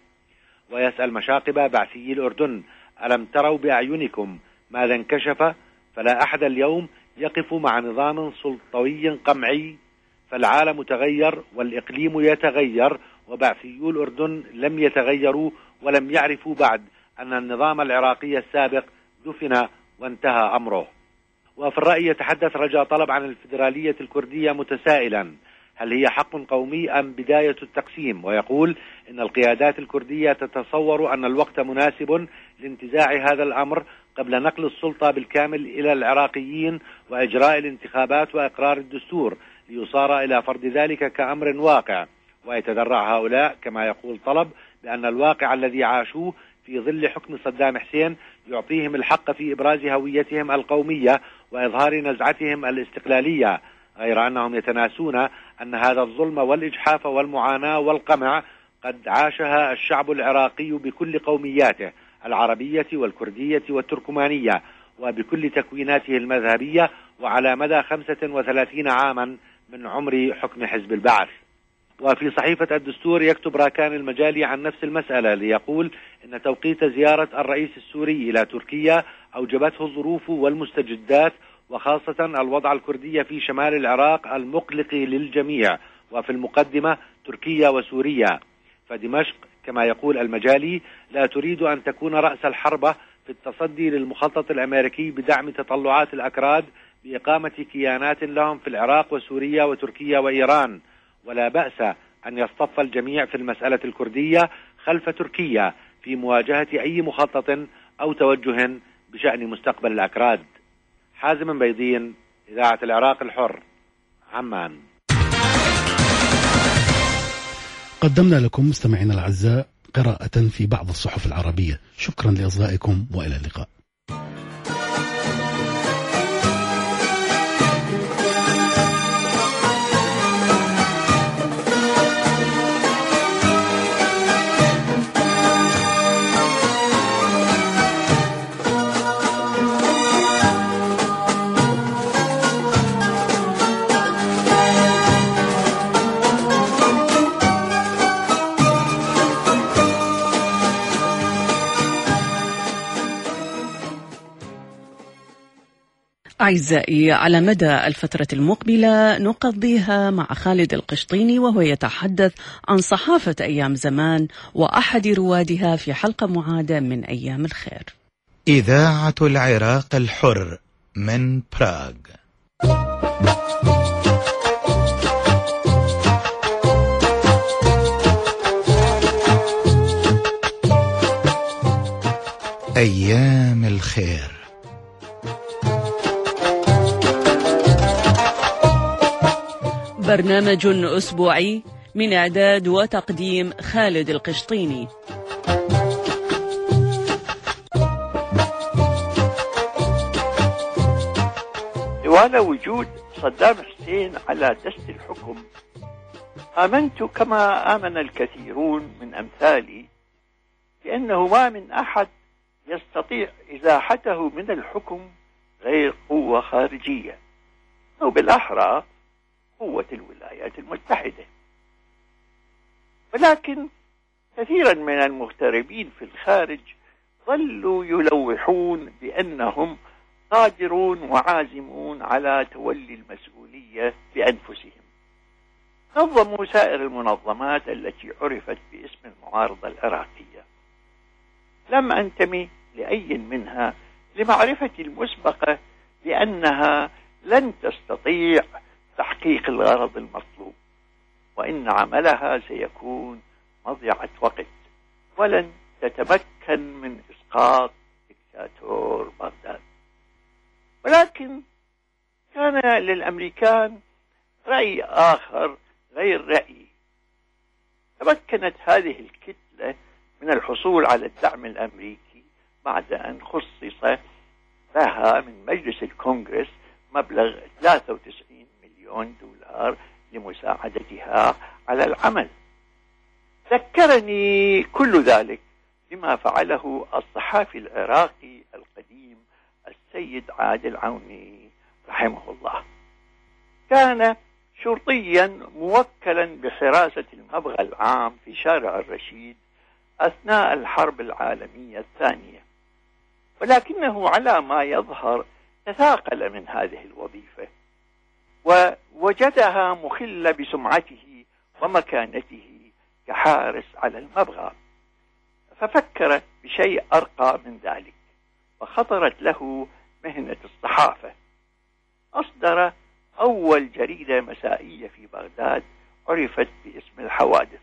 ويسأل مشاقبة بعثي الأردن: ألم تروا بأعينكم ماذا انكشف؟ فلا أحد اليوم يقف مع نظام سلطوي قمعي، فالعالم تغير والإقليم يتغير، وبعثيو الأردن لم يتغيروا ولم يعرفوا بعد أن النظام العراقي السابق دفن وانتهى أمره. وفي الرأي يتحدث رجاء طلب عن الفيدرالية الكردية متسائلا: هل هي حق قومي أم بداية التقسيم؟ ويقول إن القيادات الكردية تتصور أن الوقت مناسب لانتزاع هذا الأمر قبل نقل السلطة بالكامل إلى العراقيين وإجراء الانتخابات وإقرار الدستور ليصار إلى فرض ذلك كأمر واقع. ويتذرع هؤلاء كما يقول طلب بأن الواقع الذي عاشوه في ظل حكم صدام حسين يعطيهم الحق في إبراز هويتهم القومية وإظهار نزعتهم الاستقلالية، غير أنهم يتناسون أن هذا الظلم والإجحاف والمعاناة والقمع قد عاشها الشعب العراقي بكل قومياته العربية والكردية والتركمانية وبكل تكويناته المذهبية وعلى مدى 35 عاما من عمر حكم حزب البعث. وفي صحيفة الدستور يكتب راكان المجالي عن نفس المسألة ليقول إن توقيت زيارة الرئيس السوري إلى تركيا أوجبته الظروف والمستجدات، وخاصة الوضع الكردي في شمال العراق المقلق للجميع، وفي المقدمة تركيا وسوريا. فدمشق كما يقول المجالي لا تريد أن تكون رأس الحربة في التصدي للمخطط الأمريكي بدعم تطلعات الأكراد بإقامة كيانات لهم في العراق وسوريا وتركيا وإيران، ولا بأس أن يصطف الجميع في المسألة الكردية خلف تركيا في مواجهة أي مخطط أو توجه بشأن مستقبل الأكراد. حازم بيضين، إذاعة العراق الحر، عمان. قدمنا لكم مستمعينا الأعزاء قراءة في بعض الصحف العربية. شكرا لإصغائكم وإلى اللقاء. أعزائي، على مدى الفترة المقبلة نقضيها مع خالد القشطيني وهو يتحدث عن صحافة أيام زمان وأحد روادها في حلقة معادة من أيام الخير. إذاعة العراق الحر من براغ. أيام الخير. برنامج أسبوعي من إعداد وتقديم خالد القشطيني. طوال وجود صدام حسين على دست الحكم، آمنت كما آمن الكثيرون من أمثالي بأنه ما من أحد يستطيع إزاحته من الحكم غير قوة خارجية، أو بالأحرى قوة الولايات المتحدة. ولكن كثيرا من المغتربين في الخارج ظلوا يلوحون بأنهم قادرون وعازمون على تولي المسؤولية بأنفسهم. نظموا سائر المنظمات التي عرفت باسم المعارضة العراقية. لم أنتمي لأي منها لمعرفتي المسبقة بأنها لن تستطيع تحقيق الغرض المطلوب، وإن عملها سيكون مضيعة وقت، ولن تتمكن من إسقاط دكتاتور بغداد. ولكن كان للأمريكان رأي آخر غير رأيي. تمكنت هذه الكتلة من الحصول على الدعم الأمريكي بعد أن خصص لها من مجلس الكونغرس مبلغ 93 مليون دولار لمساعدتها على العمل. ذكرني كل ذلك بما فعله الصحافي العراقي القديم السيد عادل عوني رحمه الله. كان شرطيا موكلا بحراسة المبغى العام في شارع الرشيد أثناء الحرب العالمية الثانية، ولكنه على ما يظهر تثاقل من هذه الوظيفة ووجدها مخلة بسمعته ومكانته كحارس على المبغى، ففكر بشيء أرقى من ذلك وخطرت له مهنة الصحافة. أصدر أول جريدة مسائية في بغداد عرفت باسم الحوادث.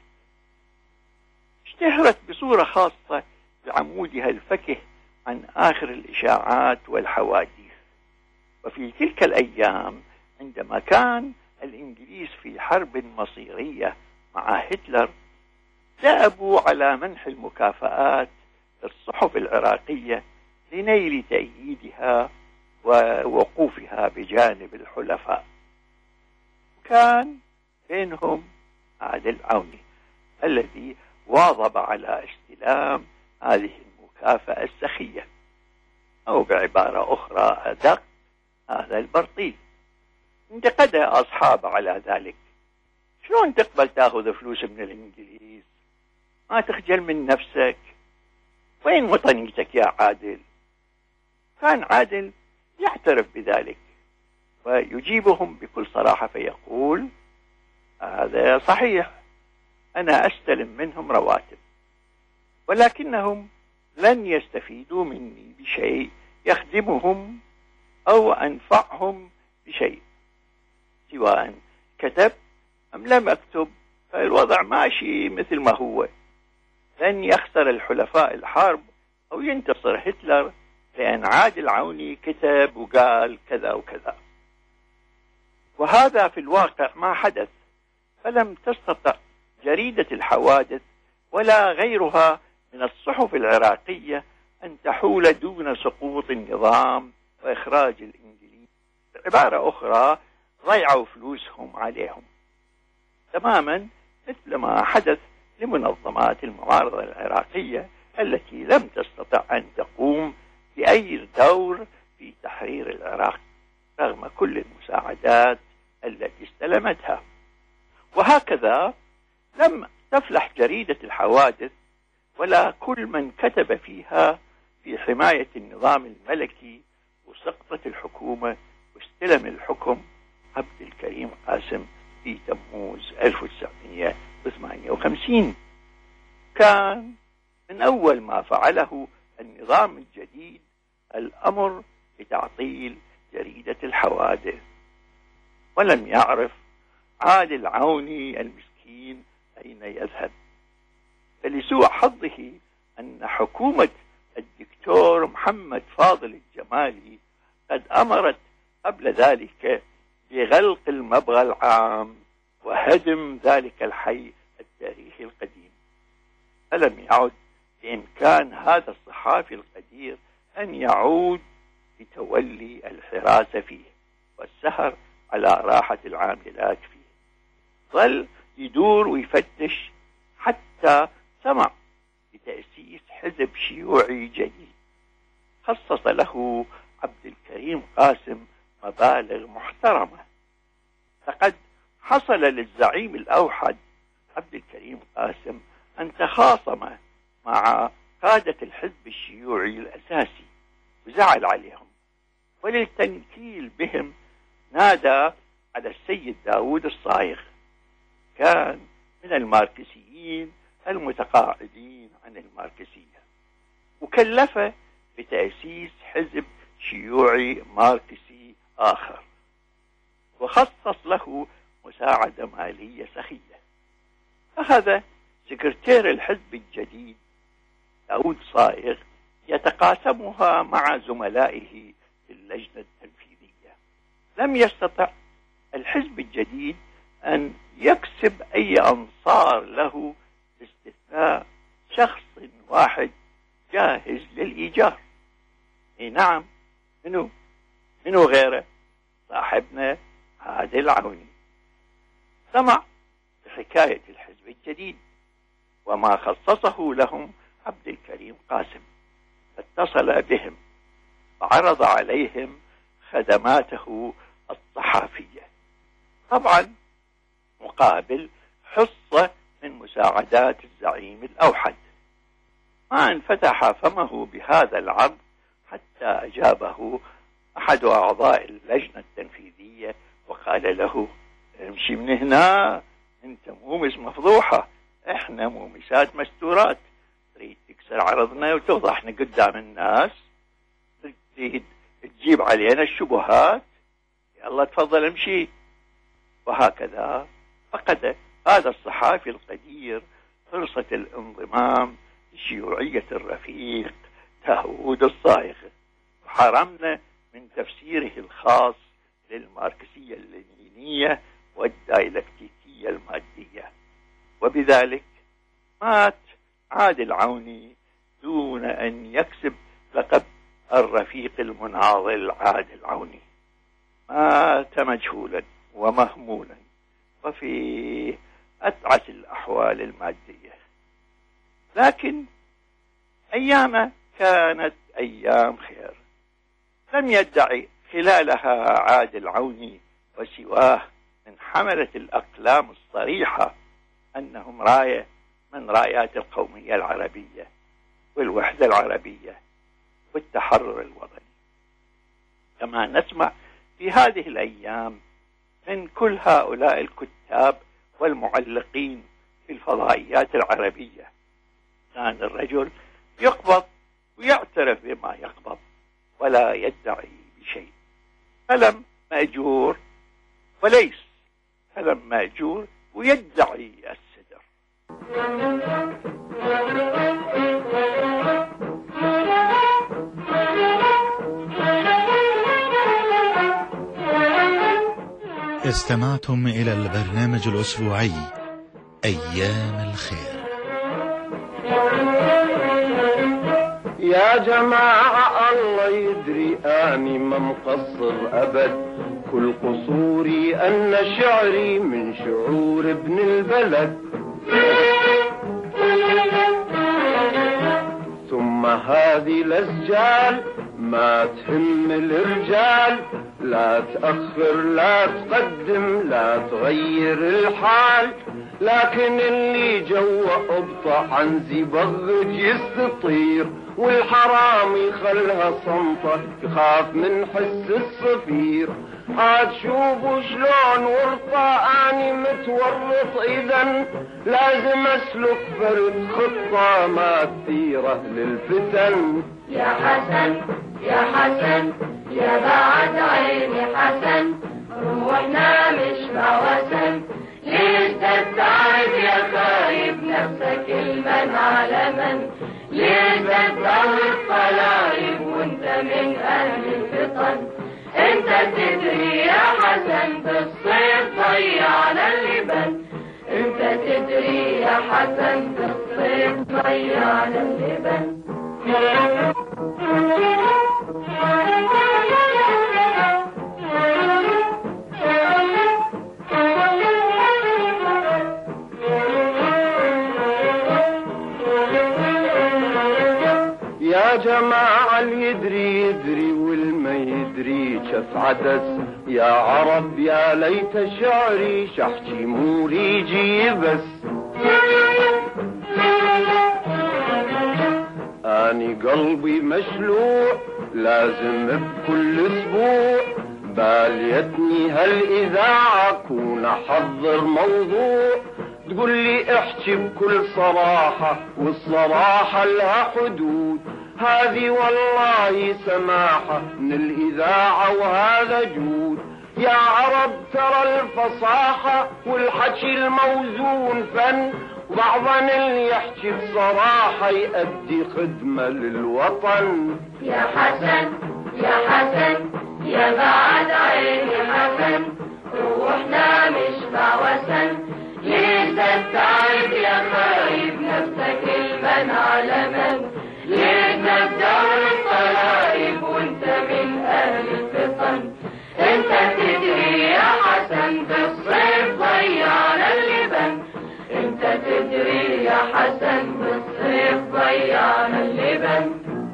اشتهرت بصورة خاصة بعمودها الفكه عن آخر الإشاعات والحوادث. وفي تلك الأيام عندما كان الإنجليز في حرب مصيرية مع هتلر، دأبوا على منح المكافآت للصحف العراقية لنيل تأييدها ووقوفها بجانب الحلفاء. كان بينهم عادل عوني الذي واظب على استلام هذه المكافأة السخية، أو بعبارة أخرى أدق، هذا البرطيل. انتقد أصحابه على ذلك. شلون تقبل تأخذ فلوس من الإنجليز؟ ما تخجل من نفسك؟ وين وطنيتك يا عادل؟ كان عادل يعترف بذلك ويجيبهم بكل صراحة فيقول: هذا صحيح، أنا أستلم منهم رواتب، ولكنهم لن يستفيدوا مني بشيء يخدمهم أو أنفعهم بشيء، سواء كتب أم لم أكتب، فالوضع ماشي مثل ما هو. لن يخسر الحلفاء الحرب أو ينتصر هتلر لأن عادل عوني كتب وقال كذا وكذا. وهذا في الواقع ما حدث، فلم تستطع جريدة الحوادث ولا غيرها من الصحف العراقية أن تحول دون سقوط النظام وإخراج الإنجليز. بعبارة أخرى، ضيعوا فلوسهم عليهم، تماما مثل ما حدث لمنظمات المعارضة العراقية التي لم تستطع أن تقوم بأي دور في تحرير العراق رغم كل المساعدات التي استلمتها. وهكذا لم تفلح جريدة الحوادث ولا كل من كتب فيها في حماية النظام الملكي وسقطة الحكومة استلم الحكم عبد الكريم قاسم في تموز 1958. كان من أول ما فعله النظام الجديد الأمر بتعطيل جريدة الحوادث، ولم يعرف عادل عوني المسكين أين يذهب. فلسوء حظه أن حكومة الدكتور محمد فاضل الجمالي قد أمرت قبل ذلك بغلق المبغى العام وهدم ذلك الحي التاريخي القديم. فلم يعد بإمكان هذا الصحافي القدير أن يعود لتولي الحراسة فيه والسهر على راحة العاملات فيه. ظل يدور ويفتش حتى سمع بتأسيس حزب شيوعي جديد خصص له عبد الكريم قاسم مبالغ محترمة. لقد حصل للزعيم الأوحد عبد الكريم قاسم أن تخاصم مع قادة الحزب الشيوعي الأساسي وزعل عليهم، وللتنكيل بهم نادى على السيد داود الصايغ، كان من الماركسيين المتقاعدين عن الماركسية، وكلفه بتأسيس حزب شيوعي ماركسي آخر، وخصص له مساعدة مالية سخية. أخذ سكرتير الحزب الجديد داود صايغ يتقاسمها مع زملائه في اللجنة التنفيذية. لم يستطع الحزب الجديد أن يكسب أي أنصار له باستثناء شخص واحد جاهز للإيجار. نعم، منو غيره؟ صاحبنا عادل عوني. سمع بحكاية الحزب الجديد وما خصصه لهم عبد الكريم قاسم، اتصل بهم وعرض عليهم خدماته الصحافية، طبعا مقابل حصة من مساعدات الزعيم الأوحد. ما انفتح فمه بهذا العرض حتى أجابه أحد أعضاء اللجنة التنفيذية وقال له: امشي من هنا، انت مومس مفضوحة، احنا مومسات مستورات، تريد تكسر عرضنا وتفضحنا قدام الناس، تريد تجيب علينا الشبهات، يلا تفضل امشي. وهكذا فقد هذا الصحافي القدير فرصة الانضمام لشيوعية الرفيق داود الصايغ، وحرمنا من تفسيره الخاص للماركسية اللينية والدايلكتيكية المادية. وبذلك مات عادل عوني دون أن يكسب لقب الرفيق المناضل عادل عوني. مات مجهولا ومهمولا وفي أتعس الأحوال المادية، لكن أيام كانت أيام خير. لم يدعي خلالها عادل عوني وسواه من حملة الأقلام الصريحة أنهم راية من رايات القومية العربية والوحدة العربية والتحرر الوطني. كما نسمع في هذه الأيام من كل هؤلاء الكتاب والمعلقين في الفضائيات العربية، كان الرجل يقبض ويعترف بما يقبض ولا يدعي بشيء. فلم مأجور وليس فلم مأجور ويدعي السدر. استمعتم إلى البرنامج الأسبوعي أيام الخير. يا جماعة الله يدري أني ما مقصر أبد، كل قصوري أن شعري من شعور ابن البلد. ثم هذه الأسجال ما تهم الرجال، لا تأخر لا تقدم لا تغير الحال، لكن اللي جوا ابطأ عن زبغج يستطير، والحرام يخلها صمتة يخاف من حس الصفير. عاد شوفوا شلون ورطة اني متورط، اذا لازم اسلك فرد خطة ما تثيره للفتن. يا حسن يا حسن يا بعد عيني حسن، روحنا مش بعوسن، ليش تتعب يا خايب نفسك المن على من، ليش تدور طلايب وانت من اهل الفطن. انت تدري يا حسن بالصيف ضيعنا اللبن، انت تدري يا حسن بالصيف ضيعنا اللبن. يا جماعة اللي يدري يدري والما يدري شف عدس، يا عرب يا ليت شعري شحكي موريجي بس. اني قلبي مشلوع لازم بكل اسبوع باليتني هالاذاعة كون احضر موضوع، تقول لي احكي بكل صراحة والصراحة لها حدود، هذه والله سماحة من الإذاعة وهذا جود. يا عرب ترى الفصاحة والحكي الموزون فن، بعضنا اللي يحكي بصراحة يؤدي خدمة للوطن. يا حسن يا حسن يا بعد عيني حسن، روحنا مش بعوسن، ليش تتعب يا خايب نفسك المن على من، ليش تدور الطلايب وانت من اهل الفطن. انت تدري يا حسن بالصيف ضيعنا اللبن، انت تدري يا حسن بالصيف ضيعنا اللبن.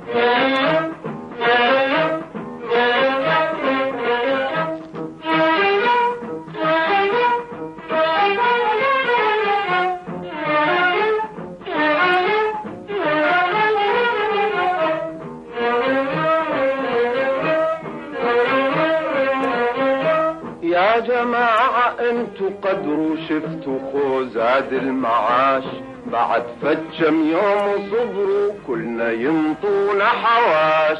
يا جماعة انتو قدروا شفتوا خوزاد المعاش، بعد فتشم يوم صبروا كلنا ينطونا حواش.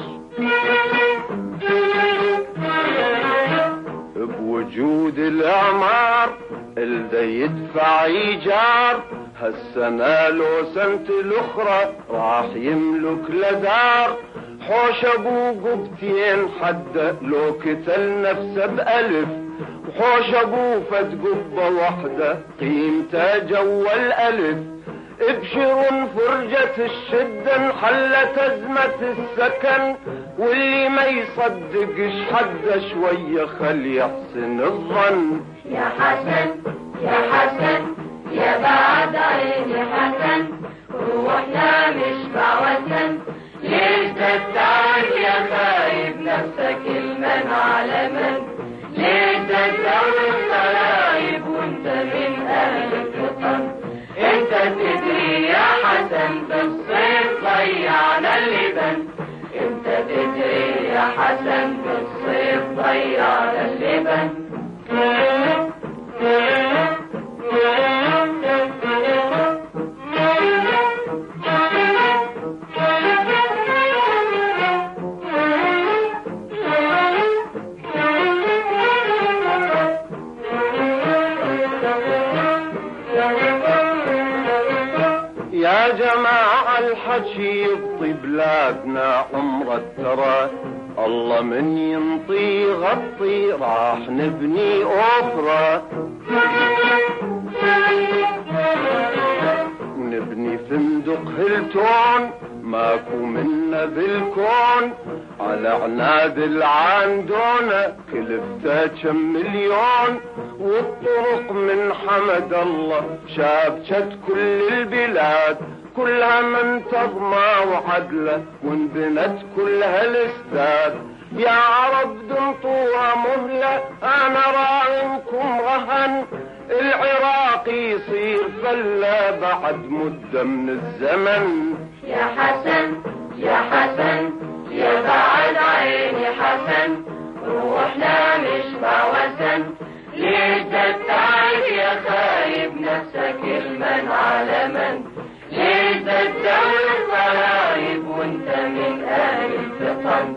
بوجود الاعمار اللي يدفع ايجار، هالسنة لو سنة الاخرى راح يملك لدار. حوش ابو قبتين حد لو كتل نفسه بألف، وحوش ابو فد قبة وحدة قيمته جوا الألف. ابشروا فرجة الشدة انحلت أزمة السكن، واللي ما يصدقش حد شوية خلي يحسن الظن. يا حسن يا حسن يا بعد عيني حسن، روحنا مش بعوسن، ليش تتعب يا خايب نفسك المن على من، ليش تدور الطلايب وانت من اهل الفطن. انت تدري يا حسن بالصيف ضيعنا اللبن، انت تدري يا حسن بالصيف ضيعنا اللبن. يا جماعة الحكي يبطي بلادنا عمر الترى، الله من ينطي غطي راح نبني أخرى. نبني فندق هيلتون ماكو منا بالكون، على عناد العاندونة كلفته كم مليون. والطرق من حمد الله شابشت كل البلاد، كلها منتظمة وعدلة وانبنت كلها الاستاد. يا عرب دمتوها مهلة أنا راعيكم رهن العراق يصير فلا بعد مدة من الزمن. يا حسن يا حسن يا بعد عيني حسن روحنا نشبع وسن ليش تتعب يا خايب نفسك المن على من ليش تدور الطرايب وانت من أهل الفطن